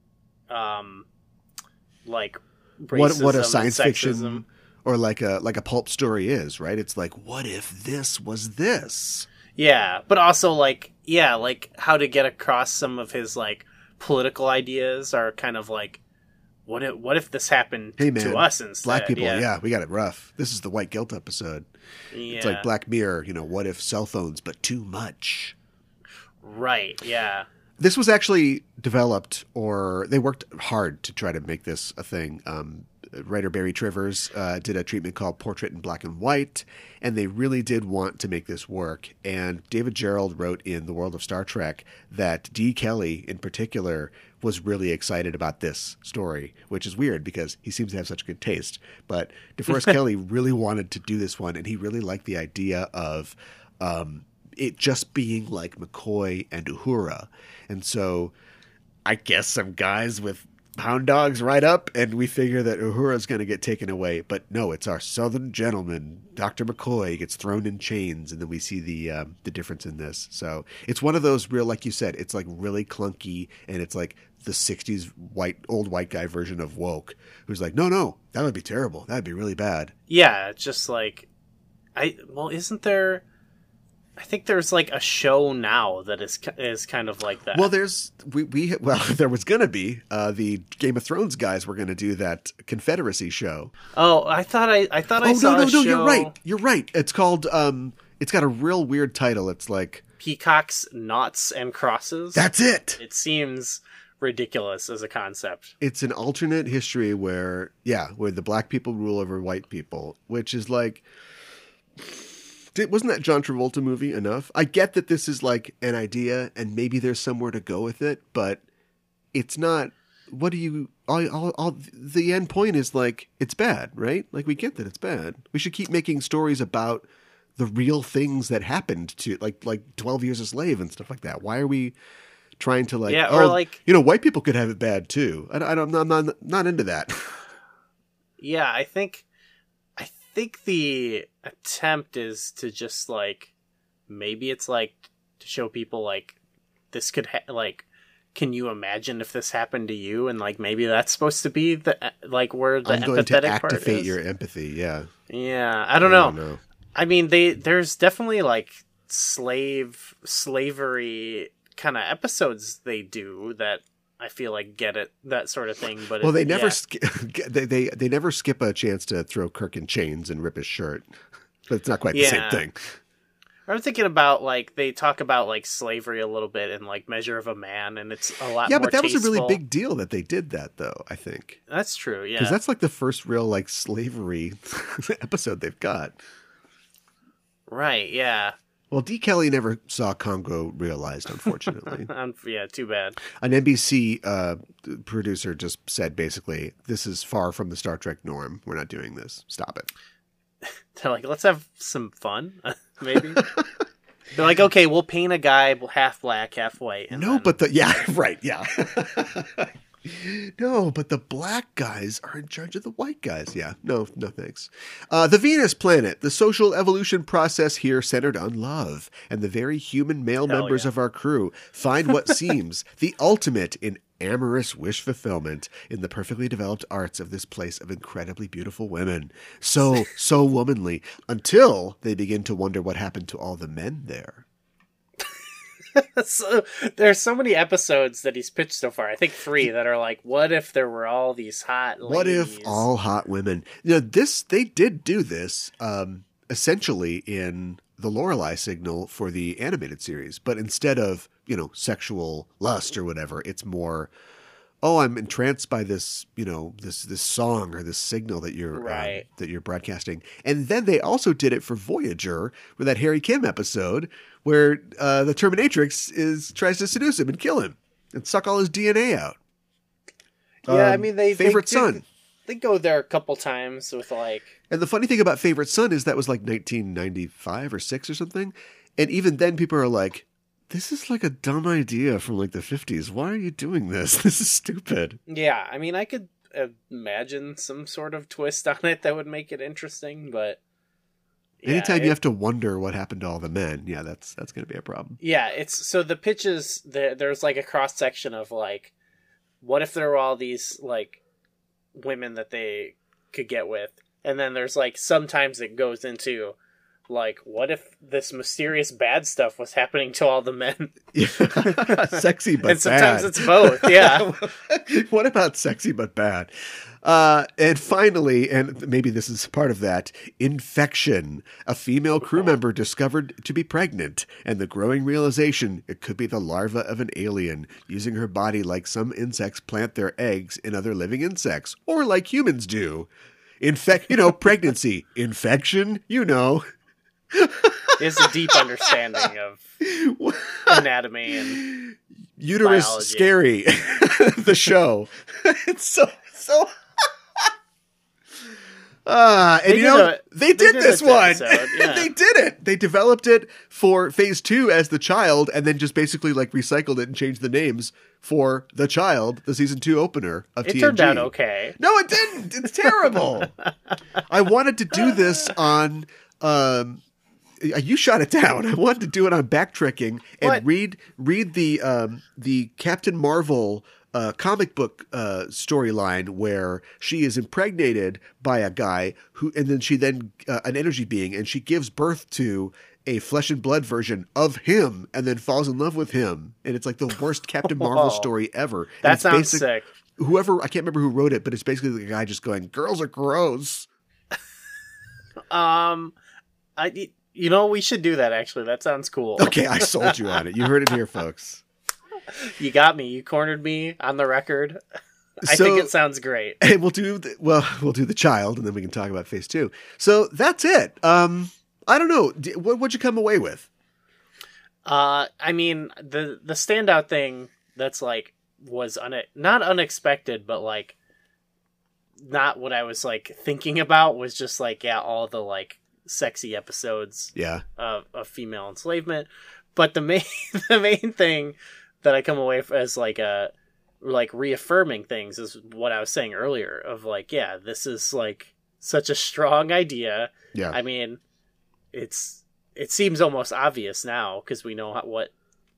like, racism what a science and fiction or like a pulp story is, right? It's like, what if this was this? Yeah, but also, like, how to get across some of his, like, political ideas are kind of like, what if this happened to us instead? Black people, we got it rough. This is the white guilt episode. Yeah. It's like Black Mirror, what if cell phones, but too much? Right, yeah. This was actually developed, or they worked hard to try to make this a thing. Writer Barry Trivers did a treatment called Portrait in Black and White, and they really did want to make this work. And David Gerrold wrote in The World of Star Trek that D. Kelly, in particular, was really excited about this story, which is weird because he seems to have such good taste. But DeForest Kelley really wanted to do this one, and he really liked the idea of it just being like McCoy and Uhura. And so I guess some guys with hound dogs right up, and we figure that Uhura's going to get taken away. But no, it's our southern gentleman, Dr. McCoy, gets thrown in chains, and then we see the difference in this. So it's one of those real, like you said, it's like really clunky, and it's like the 60s old white guy version of woke, who's like, no, that would be terrible. That'd be really bad. Yeah, just like, isn't there... I think there's like a show now that is kind of like that. Well, there was going to be the Game of Thrones guys were going to do that Confederacy show. Oh, I thought I saw a show. No, you're right. It's called it's got a real weird title. It's like Peacocks, Knots, and Crosses. That's it. It seems ridiculous as a concept. It's an alternate history where the black people rule over white people, which is like, wasn't that John Travolta movie enough? I get that this is like an idea and maybe there's somewhere to go with it, but it's not. What do you? The end point is like it's bad, right? Like we get that it's bad. We should keep making stories about the real things that happened to like 12 Years a Slave and stuff like that. Why are we trying to white people could have it bad too? I'm not into that. Yeah, I think the attempt is to just like, maybe it's like to show people like this could can you imagine if this happened to you? And like, maybe that's supposed to be the, like where the I'm going empathetic to part activate is. Your empathy. Yeah. Yeah. I don't know. I mean, there's definitely like slavery kind of episodes they do that I feel like get it, that sort of thing. But they never they never skip a chance to throw Kirk in chains and rip his shirt. But it's not quite the same thing. I'm thinking about like they talk about like slavery a little bit in like Measure of a Man, and it's a lot. Yeah, more but that tasteful. was a really big deal that they did that, though. I think that's true. Yeah, because that's like the first real like slavery episode they've got. Right. Yeah. Well, D. Kelly never saw Congo realized, unfortunately. Yeah, too bad. An NBC producer just said, basically, this is far from the Star Trek norm. We're not doing this. Stop it. They're like, let's have some fun, maybe. They're like, okay, we'll paint a guy half black, half white. Right, yeah. No, but the black guys are in charge of the white guys. Yeah, no thanks. The Venus Planet, the social evolution process here centered on love, and the very human male members of our crew find what seems the ultimate in amorous wish fulfillment in the perfectly developed arts of this place of incredibly beautiful women. So womanly, until they begin to wonder what happened to all the men there. So there's so many episodes that he's pitched so far. I think 3 that are like, what if there were all these hot ladies? What if all hot women? They did do this essentially in the Lorelei signal for the animated series, but instead of sexual lust or whatever, it's more, I'm entranced by this this song or this signal that you're that you're broadcasting. And then they also did it for Voyager with that Harry Kim episode where the Terminatrix tries to seduce him and kill him and suck all his DNA out. Yeah, I mean, Favorite Son. They go there a couple times with like. And the funny thing about Favorite Son is that was like 1995 or 6 or something, and even then people are like, this is like a dumb idea from like the 50s. Why are you doing this? This is stupid. Yeah, I mean, I could imagine some sort of twist on it that would make it interesting, but anytime you have to wonder what happened to all the men, that's going to be a problem. Yeah, it's so the pitches there's like a cross section of like, what if there were all these like women that they could get with, and then there's like sometimes it goes into like, what if this mysterious bad stuff was happening to all the men? Sexy but bad. And sometimes it's both, yeah. What about sexy but bad? And finally, and maybe this is part of that, infection. A female crew member discovered to be pregnant, and the growing realization it could be the larva of an alien, using her body like some insects plant their eggs in other living insects, or like humans do. Pregnancy, infection, It's a deep understanding of anatomy and uterus biology. Scary. The show. It's so They did this one. Yeah. They did it. They developed it for Phase 2 as The Child, and then just basically like recycled it and changed the names for The Child, the season 2 opener of TNG. It turned out okay. No, it didn't. It's terrible. I wanted to do this on. You shot it down. I wanted to do it on Backtracking and read the Captain Marvel comic book storyline where she is impregnated by a guy and then she an energy being, and she gives birth to a flesh and blood version of him and then falls in love with him. And it's like the worst Captain Marvel story ever. That sounds sick. Whoever, I can't remember who wrote it, but it's basically the guy just going, girls are gross. We should do that, actually. That sounds cool. Okay, I sold you on it. You heard it here, folks. You got me. You cornered me on the record. I think it sounds great. And we'll do The Child, and then we can talk about Phase 2. So that's it. I don't know. What'd you come away with? I mean, the standout thing that's like was not unexpected, but like not what I was like thinking about was just like all the like sexy episodes of female enslavement. But the main thing that I come away from as like reaffirming things is what I was saying earlier of like, this is like such a strong idea. Yeah. I mean, it seems almost obvious now because we know what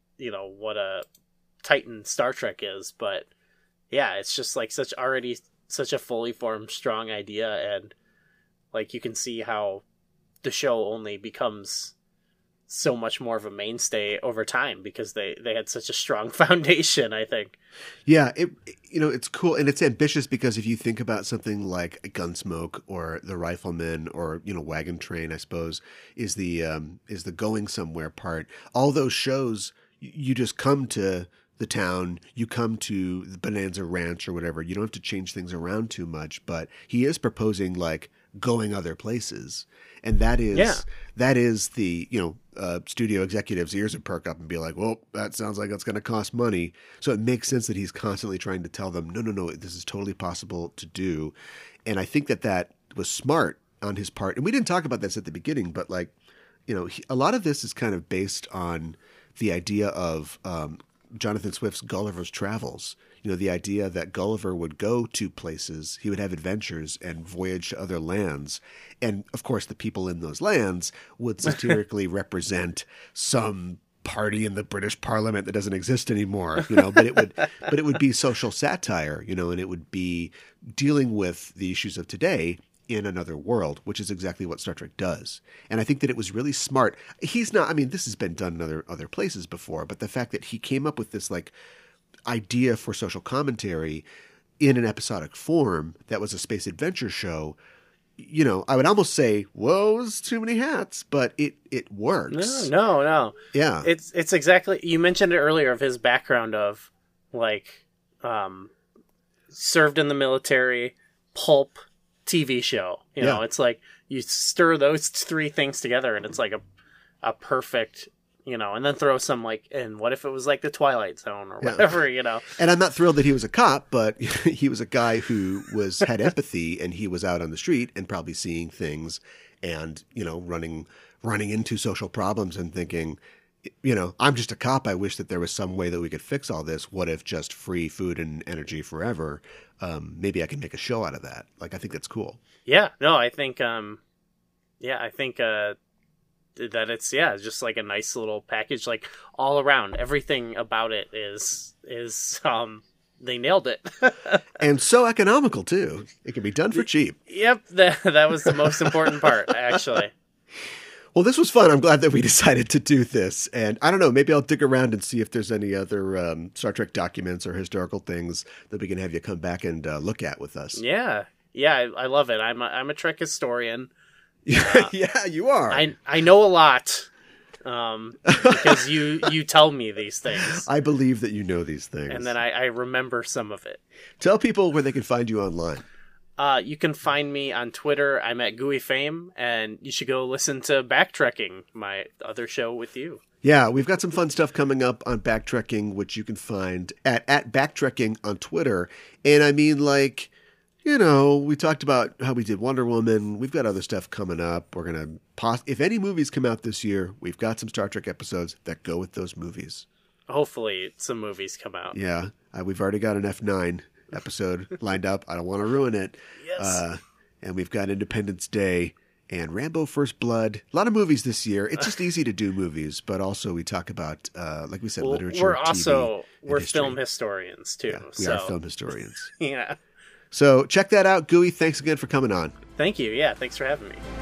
a Titan Star Trek is, but it's just like such a fully formed strong idea, and like you can see how the show only becomes so much more of a mainstay over time because they had such a strong foundation, I think. Yeah, it's cool and it's ambitious because if you think about something like Gunsmoke or The Rifleman or Wagon Train, I suppose is the going somewhere part. All those shows, you just come to the town, you come to the Bonanza Ranch or whatever. You don't have to change things around too much, but he is proposing like going other places. And that is the, studio executives' ears would perk up and be like, well, that sounds like it's going to cost money. So it makes sense that he's constantly trying to tell them, no, this is totally possible to do. And I think that was smart on his part. And we didn't talk about this at the beginning, but like, a lot of this is kind of based on the idea of Jonathan Swift's Gulliver's Travels. The idea that Gulliver would go to places, he would have adventures and voyage to other lands. And of course, the people in those lands would satirically represent some party in the British Parliament that doesn't exist anymore, but it would be social satire, and it would be dealing with the issues of today in another world, which is exactly what Star Trek does. And I think that it was really smart. This has been done in other places before, but the fact that he came up with this like idea for social commentary in an episodic form that was a space adventure show, I would almost say, whoa, it's too many hats, but it works. No. Yeah. It's exactly, you mentioned it earlier of his background of like, served in the military, pulp, TV show. It's like you stir those three things together and it's like a perfect, and then throw some like, and what if it was like the Twilight Zone or whatever, And I'm not thrilled that he was a cop, but he was a guy who had empathy and he was out on the street and probably seeing things and, running into social problems and thinking, I'm just a cop. I wish that there was some way that we could fix all this. What if just free food and energy forever? Maybe I can make a show out of that. Like, I think that's cool. Yeah, no, I think, that it's just like a nice little package, like all around everything about it is they nailed it. And so economical too. It can be done for cheap. Yep, that was the most important part, actually. Well, this was fun. I'm glad that we decided to do this. And I don't know, maybe I'll dig around and see if there's any other Star Trek documents or historical things that we can have you come back and look at with us. Yeah, I love it. I'm a Trek historian. Yeah, you are. I know a lot because you tell me these things. I believe that you know these things. And then I remember some of it. Tell people where they can find you online. You can find me on Twitter. I'm at Gooey Fame, and you should go listen to Backtracking, my other show with you. Yeah, we've got some fun stuff coming up on Backtracking, which you can find at Backtracking on Twitter. And I mean, like, we talked about how we did Wonder Woman. We've got other stuff coming up. We're going to if any movies come out this year, we've got some Star Trek episodes that go with those movies. Hopefully some movies come out. Yeah. We've already got an F9 episode lined up. I don't want to ruin it. Yes. And we've got Independence Day and Rambo First Blood. A lot of movies this year. It's just easy to do movies, but also we talk about, like we said, literature, we're film historians, too. Yeah, we are film historians. Yeah. So check that out. Gooey, thanks again for coming on. Thank you. Yeah, thanks for having me.